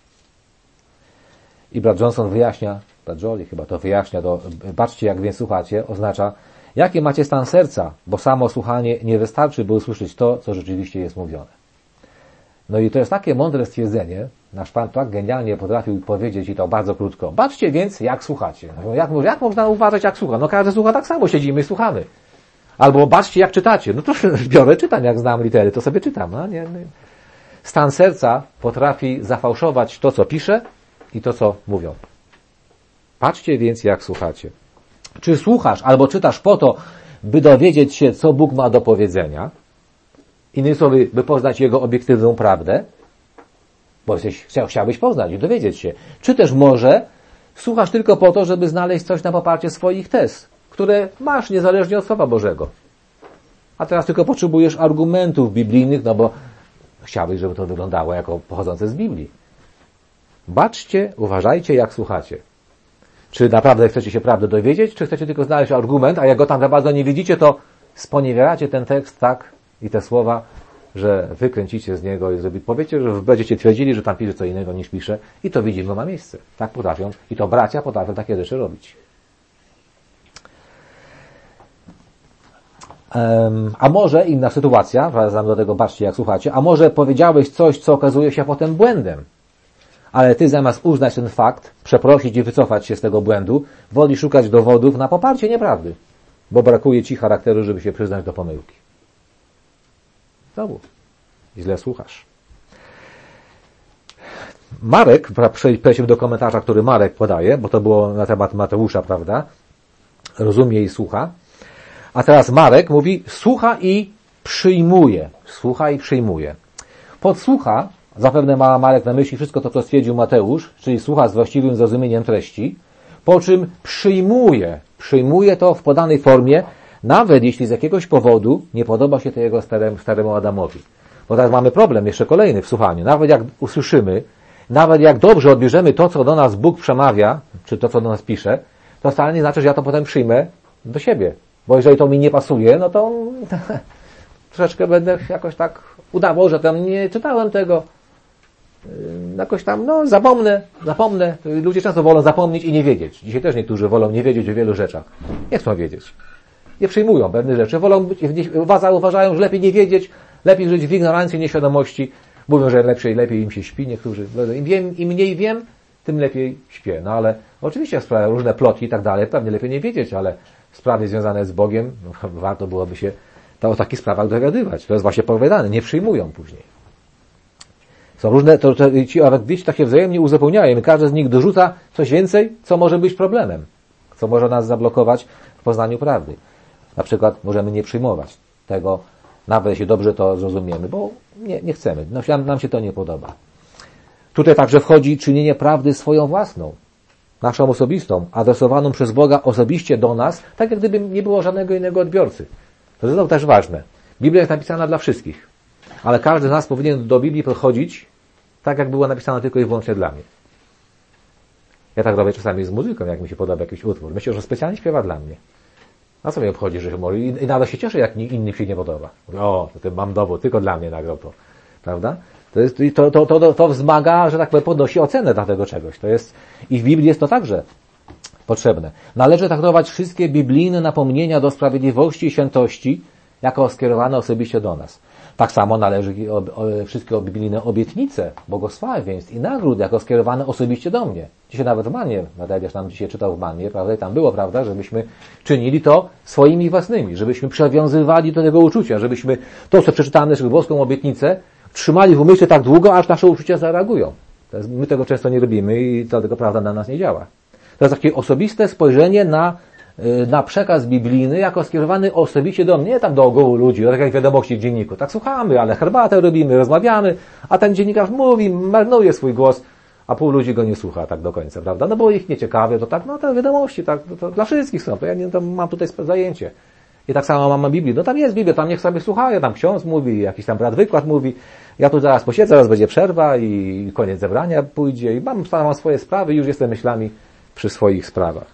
I brat Johnson wyjaśnia, brat Jolie chyba to wyjaśnia, to baczcie, jak więc słuchacie, oznacza, jaki macie stan serca, bo samo słuchanie nie wystarczy, by usłyszeć to, co rzeczywiście jest mówione. No i to jest takie mądre stwierdzenie, nasz Pan tak genialnie potrafił powiedzieć i to bardzo krótko. Baczcie więc, jak słuchacie. Jak można uważać, jak słucha? No każdy słucha tak samo, siedzimy i słuchamy. Albo baczcie, jak czytacie. No to biorę, czytam, jak znam litery, to sobie czytam. No, nie. Stan serca potrafi zafałszować to, co pisze i to, co mówią. Patrzcie więc, jak słuchacie. Czy słuchasz albo czytasz po to, by dowiedzieć się, co Bóg ma do powiedzenia? Innymi słowy, by poznać Jego obiektywną prawdę? Bo chciałbyś poznać i dowiedzieć się. Czy też może słuchasz tylko po to, żeby znaleźć coś na poparcie swoich tez, które masz niezależnie od Słowa Bożego. A teraz tylko potrzebujesz argumentów biblijnych, no bo chciałbyś, żeby to wyglądało jako pochodzące z Biblii. Baczcie, uważajcie, jak słuchacie. Czy naprawdę chcecie się prawdy dowiedzieć, czy chcecie tylko znaleźć argument, a jak go tam za bardzo nie widzicie, to sponiewieracie ten tekst tak i te słowa, że wykręcicie z niego i powiecie, że będziecie twierdzili, że tam pisze co innego niż pisze i to widzimy ma miejsce. Tak potrafią i to bracia potrafią takie rzeczy robić. A może inna sytuacja, wracam do tego, baczcie jak słuchacie, a może powiedziałeś coś, co okazuje się potem błędem, ale ty zamiast uznać ten fakt, przeprosić i wycofać się z tego błędu, woli szukać dowodów na poparcie nieprawdy, bo brakuje ci charakteru, żeby się przyznać do pomyłki. Znowu, źle słuchasz. Marek, przejdźmy do komentarza, który Marek podaje, bo to było na temat Mateusza, prawda? Rozumie i słucha. A teraz Marek mówi, słucha i przyjmuje. Słucha i przyjmuje. Podsłucha, zapewne ma Marek na myśli wszystko to, co stwierdził Mateusz, czyli słucha z właściwym zrozumieniem treści, po czym przyjmuje. Przyjmuje to w podanej formie, nawet jeśli z jakiegoś powodu nie podoba się to jego staremu Adamowi. Bo teraz mamy problem jeszcze kolejny w słuchaniu. Nawet jak usłyszymy, nawet jak dobrze odbierzemy to, co do nas Bóg przemawia, czy to, co do nas pisze, to wcale nie znaczy, że ja to potem przyjmę do siebie. Bo jeżeli to mi nie pasuje, no to troszeczkę będę jakoś tak udawał, że tam nie czytałem tego. Jakoś tam, zapomnę. Ludzie często wolą zapomnieć i nie wiedzieć. Dzisiaj też niektórzy wolą nie wiedzieć o wielu rzeczach. Nie chcą wiedzieć. Nie przyjmują pewnych rzeczy. Uważają, że lepiej nie wiedzieć, lepiej żyć w ignorancji, nieświadomości. Mówią, że lepiej im się śpi niektórzy. Im mniej wiem, tym lepiej śpię. No ale oczywiście sprawiają różne plotki i tak dalej. Pewnie lepiej nie wiedzieć, ale sprawy związane z Bogiem, warto byłoby się o takich sprawach dowiadywać. To jest właśnie powiedziane. Nie przyjmują później. Są różne, ci wiecie, takie wzajemnie uzupełniają. Każdy z nich dorzuca coś więcej, co może być problemem. Co może nas zablokować w poznaniu prawdy. Na przykład możemy nie przyjmować tego, nawet jeśli dobrze to zrozumiemy, bo nie chcemy. Nam się to nie podoba. Tutaj także wchodzi czynienie prawdy swoją własną, naszą osobistą, adresowaną przez Boga osobiście do nas, tak jak gdyby nie było żadnego innego odbiorcy. To jest też ważne. Biblia jest napisana dla wszystkich, ale każdy z nas powinien do Biblii podchodzić tak, jak było napisane tylko i wyłącznie dla mnie. Ja tak robię czasami z muzyką, jak mi się podoba jakiś utwór. Myślę, że specjalnie śpiewa dla mnie. A co mnie obchodzi, że może i nawet się cieszę, jak innym się nie podoba. Mówię, to mam dowód, tylko dla mnie nagrał to. Prawda? To wzmaga, że tak powiem, podnosi ocenę dla tego czegoś. To jest, i w Biblii jest to także potrzebne. Należy traktować wszystkie biblijne napomnienia do sprawiedliwości i świętości jako skierowane osobiście do nas. Tak samo należy wszystkie biblijne obietnice, błogosławieństw i nagród jako skierowane osobiście do mnie. Dzisiaj nawet w Mannie, Mateusz nam dzisiaj czytał w Mannie, prawda, i tam było, prawda, żebyśmy czynili to swoimi własnymi, żebyśmy przywiązywali do tego uczucia, żebyśmy to, co przeczytane, czyli boską obietnicę, trzymali w umyśle tak długo, aż nasze uczucia zareagują. My tego często nie robimy i dlatego prawda na nas nie działa. To jest takie osobiste spojrzenie na przekaz biblijny, jako skierowany osobiście do mnie, nie tam do ogółu ludzi, tak jak wiadomości w dzienniku. Tak słuchamy, ale herbatę robimy, rozmawiamy, a ten dziennikarz mówi, marnuje swój głos, a pół ludzi go nie słucha tak do końca, prawda? No bo ich nie ciekawie, to tak, te wiadomości, tak, to dla wszystkich są, to ja nie, to mam tutaj zajęcie. I tak samo mam na Biblii. No tam jest Biblia, tam niech sobie słuchają, tam ksiądz mówi, jakiś tam brat wykład mówi, ja tu zaraz posiedzę, zaraz będzie przerwa i koniec zebrania pójdzie i mam swoje sprawy i już jestem myślami przy swoich sprawach.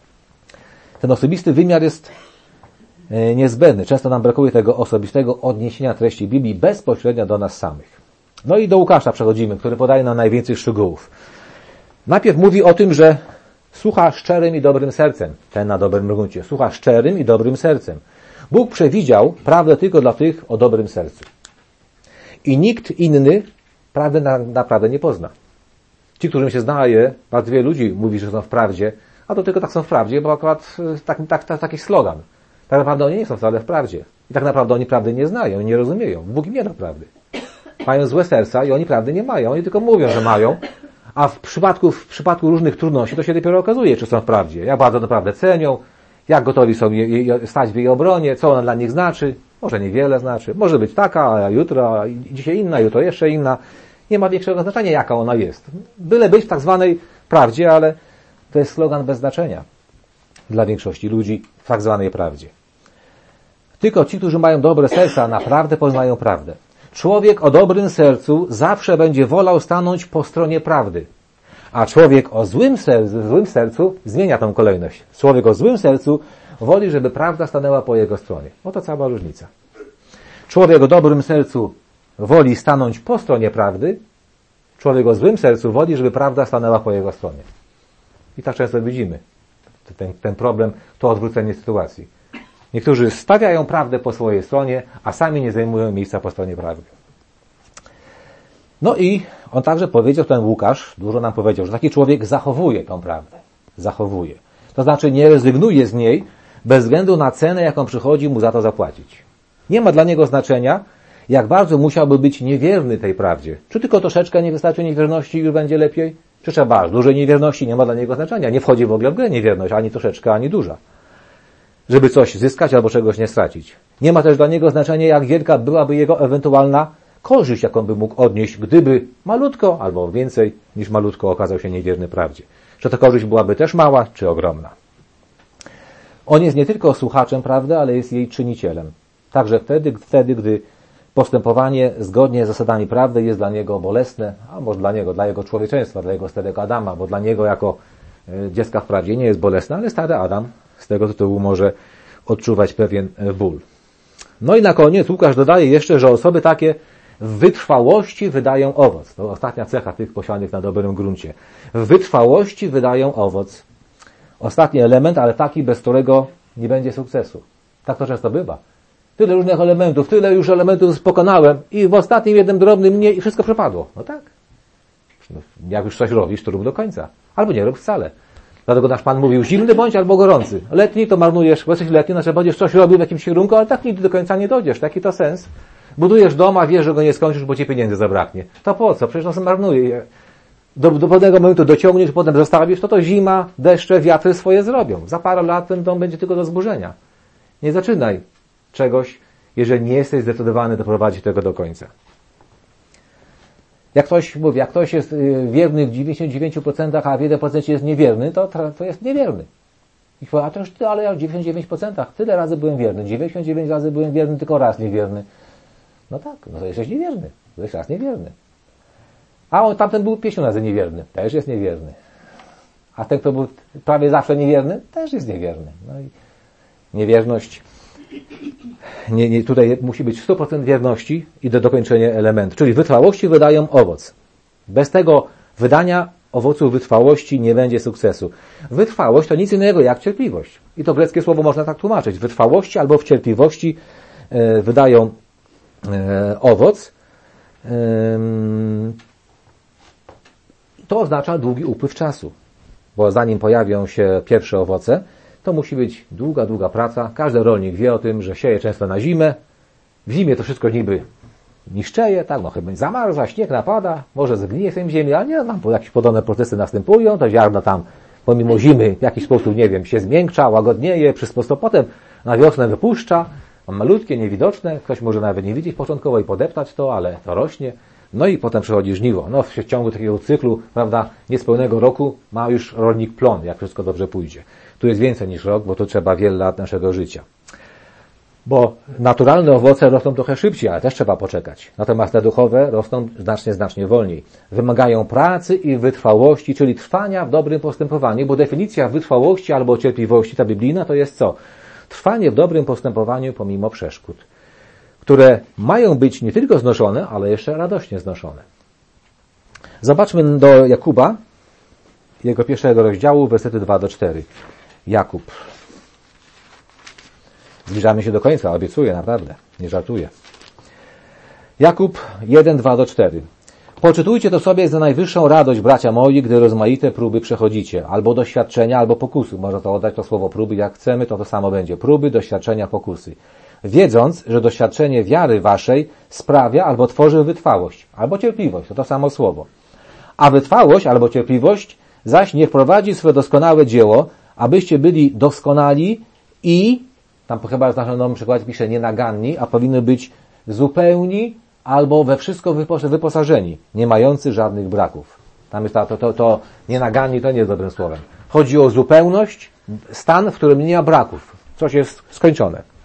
Ten osobisty wymiar jest niezbędny. Często nam brakuje tego osobistego odniesienia treści Biblii bezpośrednio do nas samych. No i do Łukasza przechodzimy, który podaje nam najwięcej szczegółów. Najpierw mówi o tym, że słucha szczerym i dobrym sercem. Ten na dobrym gruncie. Słucha szczerym i dobrym sercem. Bóg przewidział prawdę tylko dla tych o dobrym sercu. I nikt inny prawdy naprawdę nie pozna. Ci, którym się znaje, bardzo wielu ludzi mówi, że są w prawdzie, a to tylko tak są w prawdzie, bo akurat taki slogan. Tak naprawdę oni nie są wcale w prawdzie. I tak naprawdę oni prawdy nie znają, nie rozumieją. Bóg im nie da prawdy. Mają złe serca i oni prawdy nie mają. Oni tylko mówią, że mają, a w przypadku różnych trudności to się dopiero okazuje, czy są w prawdzie. Jak bardzo naprawdę cenią, jak gotowi są stać w jej obronie, co ona dla nich znaczy. Może niewiele znaczy. Może być taka, a jutro, a dzisiaj inna, jutro jeszcze inna. Nie ma większego znaczenia, jaka ona jest. Byle być w tak zwanej prawdzie, ale to jest slogan bez znaczenia dla większości ludzi w tak zwanej prawdzie. Tylko ci, którzy mają dobre serca, naprawdę poznają prawdę. Człowiek o dobrym sercu zawsze będzie wolał stanąć po stronie prawdy. A człowiek o złym sercu zmienia tą kolejność. Człowiek o złym sercu woli, żeby prawda stanęła po jego stronie. Oto cała różnica. Człowiek o dobrym sercu woli stanąć po stronie prawdy, człowiek o złym sercu woli, żeby prawda stanęła po jego stronie. I tak często widzimy ten problem, to odwrócenie sytuacji. Niektórzy stawiają prawdę po swojej stronie, a sami nie zajmują miejsca po stronie prawdy. No i on także powiedział, ten Łukasz, dużo nam powiedział, że taki człowiek zachowuje tą prawdę. Zachowuje. To znaczy nie rezygnuje z niej bez względu na cenę, jaką przychodzi mu za to zapłacić. Nie ma dla niego znaczenia, jak bardzo musiałby być niewierny tej prawdzie. Czy tylko troszeczkę nie wystarczy niewierności i już będzie lepiej? Czy trzeba aż dużej niewierności? Nie ma dla niego znaczenia. Nie wchodzi w ogóle w grę niewierność, ani troszeczkę, ani duża. Żeby coś zyskać albo czegoś nie stracić. Nie ma też dla niego znaczenia, jak wielka byłaby jego ewentualna korzyść, jaką by mógł odnieść, gdyby malutko albo więcej niż malutko okazał się niewierny prawdzie. Czy ta korzyść byłaby też mała, czy ogromna. On jest nie tylko słuchaczem prawdy, ale jest jej czynicielem. Także wtedy, gdy postępowanie zgodnie z zasadami prawdy jest dla niego bolesne, a może dla jego człowieczeństwa, dla jego starego Adama, bo dla niego jako dziecka w prawdzie nie jest bolesne, ale stary Adam z tego tytułu może odczuwać pewien ból. No i na koniec Łukasz dodaje jeszcze, że osoby takie w wytrwałości wydają owoc. To ostatnia cecha tych posianych na dobrym gruncie. W wytrwałości wydają owoc. Ostatni element, ale taki, bez którego nie będzie sukcesu. Tak to często bywa. Tyle różnych elementów, tyle już elementów pokonałem i w ostatnim jednym drobnym nie i wszystko przepadło. No tak. Jak już coś robisz, to rób do końca. Albo nie rób wcale. Dlatego nasz Pan mówił, zimny bądź albo gorący. Letni to marnujesz, bo jesteś letni, znaczy będziesz coś robił w jakimś kierunku, ale tak nigdy do końca nie dojdziesz. Taki to sens. Budujesz dom, a wiesz, że go nie skończysz, bo ci pieniędzy zabraknie. To po co? Przecież to marnuje. Do pewnego momentu dociągniesz, potem zostawisz, to zima, deszcze, wiatry swoje zrobią. Za parę lat ten dom będzie tylko do zburzenia. Nie zaczynaj czegoś, jeżeli nie jesteś zdecydowany doprowadzić tego do końca. Jak ktoś jest wierny w 99%, a w 1% jest niewierny, to jest niewierny. I powie, a to już ale ja w 99% tyle razy byłem wierny, 99 razy byłem wierny, tylko raz niewierny. No tak, no to jesteś niewierny, to jest raz niewierny. A tamten był 50 razy niewierny, też jest niewierny. A ten, kto był prawie zawsze niewierny, też jest niewierny. No i niewierność, tutaj musi być 100% wierności i do dokończenia elementu. Czyli wytrwałości wydają owoc. Bez tego wydania owocu wytrwałości nie będzie sukcesu. Wytrwałość to nic innego jak cierpliwość. I to greckie słowo można tak tłumaczyć. Wytrwałości albo w cierpliwości wydają owoc. To oznacza długi upływ czasu. Bo zanim pojawią się pierwsze owoce, to musi być długa praca. Każdy rolnik wie o tym, że sieje często na zimę. W zimie to wszystko niby niszczeje, tak, no chyba zamarza, śnieg napada, może zgnije w tym ziemi, ale nie, tam jakieś podobne procesy następują, to ziarno tam pomimo zimy w jakiś sposób, nie wiem, się zmiękcza, łagodnieje, potem na wiosnę wypuszcza, malutkie, niewidoczne, ktoś może nawet nie widzieć początkowo i podeptać to, ale to rośnie, no i potem przychodzi żniwo. No w ciągu takiego cyklu, prawda, niespełnego roku ma już rolnik plon, jak wszystko dobrze pójdzie. Tu jest więcej niż rok, bo to trzeba wiele lat naszego życia. Bo naturalne owoce rosną trochę szybciej, ale też trzeba poczekać. Natomiast te duchowe rosną znacznie wolniej. Wymagają pracy i wytrwałości, czyli trwania w dobrym postępowaniu, bo definicja wytrwałości albo cierpliwości, ta biblijna, to jest co? Trwanie w dobrym postępowaniu pomimo przeszkód, które mają być nie tylko znoszone, ale jeszcze radośnie znoszone. Zobaczmy do Jakuba, jego pierwszego rozdziału, wersety 2-4. Jakub. Zbliżamy się do końca, obiecuję, naprawdę, nie żartuję. Jakub 1:2-4. Poczytujcie to sobie za najwyższą radość, bracia moi, gdy rozmaite próby przechodzicie, albo doświadczenia, albo pokusy. Można to oddać to słowo próby, jak chcemy, to samo będzie. Próby, doświadczenia, pokusy. Wiedząc, że doświadczenie wiary waszej sprawia albo tworzy wytrwałość, albo cierpliwość, to samo słowo. A wytrwałość albo cierpliwość zaś niech prowadzi swoje doskonałe dzieło, abyście byli doskonali i, tam chyba w naszym nowym przykładzie pisze nienaganni, a powinny być zupełni albo we wszystko wyposażeni, nie mający żadnych braków. Tam jest to nienaganni, to nie jest dobrym słowem. Chodzi o zupełność, stan, w którym nie ma braków. Coś jest skończone.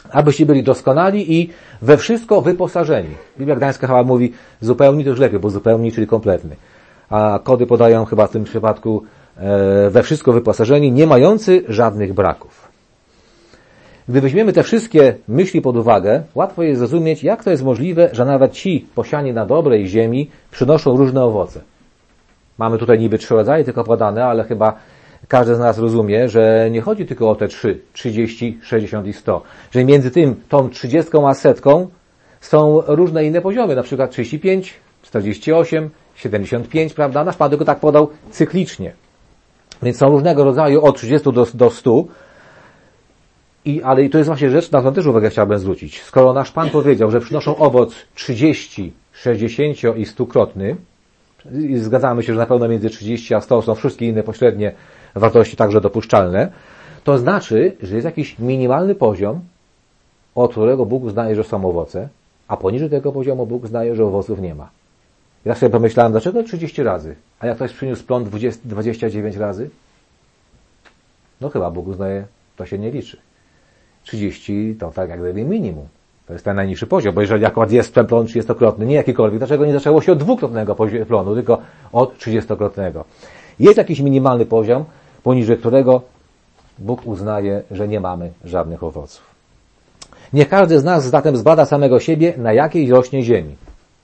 abyście byli doskonali i we wszystko wyposażeni. Biblia Gdańska chyba mówi zupełni, to już lepiej, bo zupełni, czyli kompletny. A kody podają chyba w tym przypadku we wszystko wyposażeni, nie mający żadnych braków. Gdy weźmiemy te wszystkie myśli pod uwagę, łatwo jest zrozumieć, jak to jest możliwe, że nawet ci posiani na dobrej ziemi przynoszą różne owoce. Mamy tutaj niby 3 rodzaje tylko podane, ale chyba każdy z nas rozumie, że nie chodzi tylko o te 3, 30, 60 i 100. Że między tą 30 a 100 są różne inne poziomy, na przykład 35, 48, 75, prawda? Nasz Pan tylko tak podał cyklicznie. Więc są różnego rodzaju od 30 do 100. Ale to jest właśnie rzecz, na którą też uwagę chciałbym zwrócić. Skoro nasz Pan powiedział, że przynoszą owoc 30, 60 i 100-krotny, i zgadzamy się, że na pewno między 30 a 100 są wszystkie inne pośrednie wartości także dopuszczalne, to znaczy, że jest jakiś minimalny poziom, od którego Bóg uznaje, że są owoce, a poniżej tego poziomu Bóg uznaje, że owoców nie ma. Ja sobie pomyślałem, dlaczego 30 razy? A jak ktoś przyniósł plon 29 razy? No chyba Bóg uznaje, to się nie liczy. 30 to tak jak gdyby minimum. To jest ten najniższy poziom, bo jeżeli akurat jest ten plon 30-krotny, nie jakikolwiek, dlaczego nie zaczęło się od 2-krotnego plonu, tylko od 30-krotnego? Jest jakiś minimalny poziom, poniżej którego Bóg uznaje, że nie mamy żadnych owoców. Niech każdy z nas zatem zbada samego siebie, na jakiej rośnie ziemi.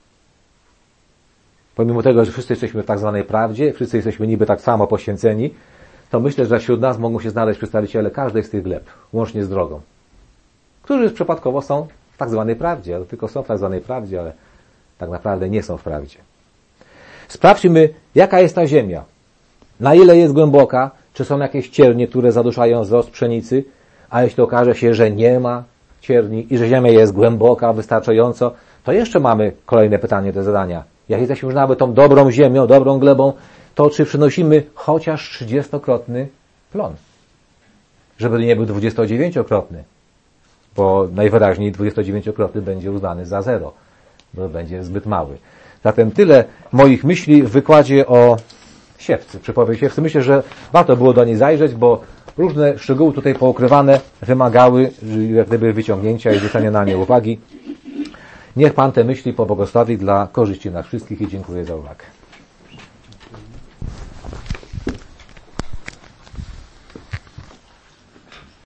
Pomimo tego, że wszyscy jesteśmy w tak zwanej prawdzie, wszyscy jesteśmy niby tak samo poświęceni, to myślę, że wśród nas mogą się znaleźć przedstawiciele każdej z tych gleb, łącznie z drogą, którzy przypadkowo są w tak zwanej prawdzie, ale tylko są w tak zwanej prawdzie, ale tak naprawdę nie są w prawdzie. Sprawdźmy, jaka jest ta ziemia, na ile jest głęboka, czy są jakieś ciernie, które zaduszają wzrost pszenicy, a jeśli okaże się, że nie ma cierni i że ziemia jest głęboka wystarczająco, to jeszcze mamy kolejne pytanie do zadania. Jak jesteśmy już nawet tą dobrą ziemią, dobrą glebą, to czy przynosimy chociaż 30-krotny plon? Żeby nie był 29-krotny, bo najwyraźniej 29-krotny będzie uznany za 0, bo będzie zbyt mały. Zatem tyle moich myśli w wykładzie o siewcy, przypowieść siewcy. Myślę, że warto było do niej zajrzeć, bo różne szczegóły tutaj poukrywane wymagały jak gdyby wyciągnięcia i zwrócenia na nie uwagi. Niech Pan te myśli pobłogosławi dla korzyści nas wszystkich i dziękuję za uwagę.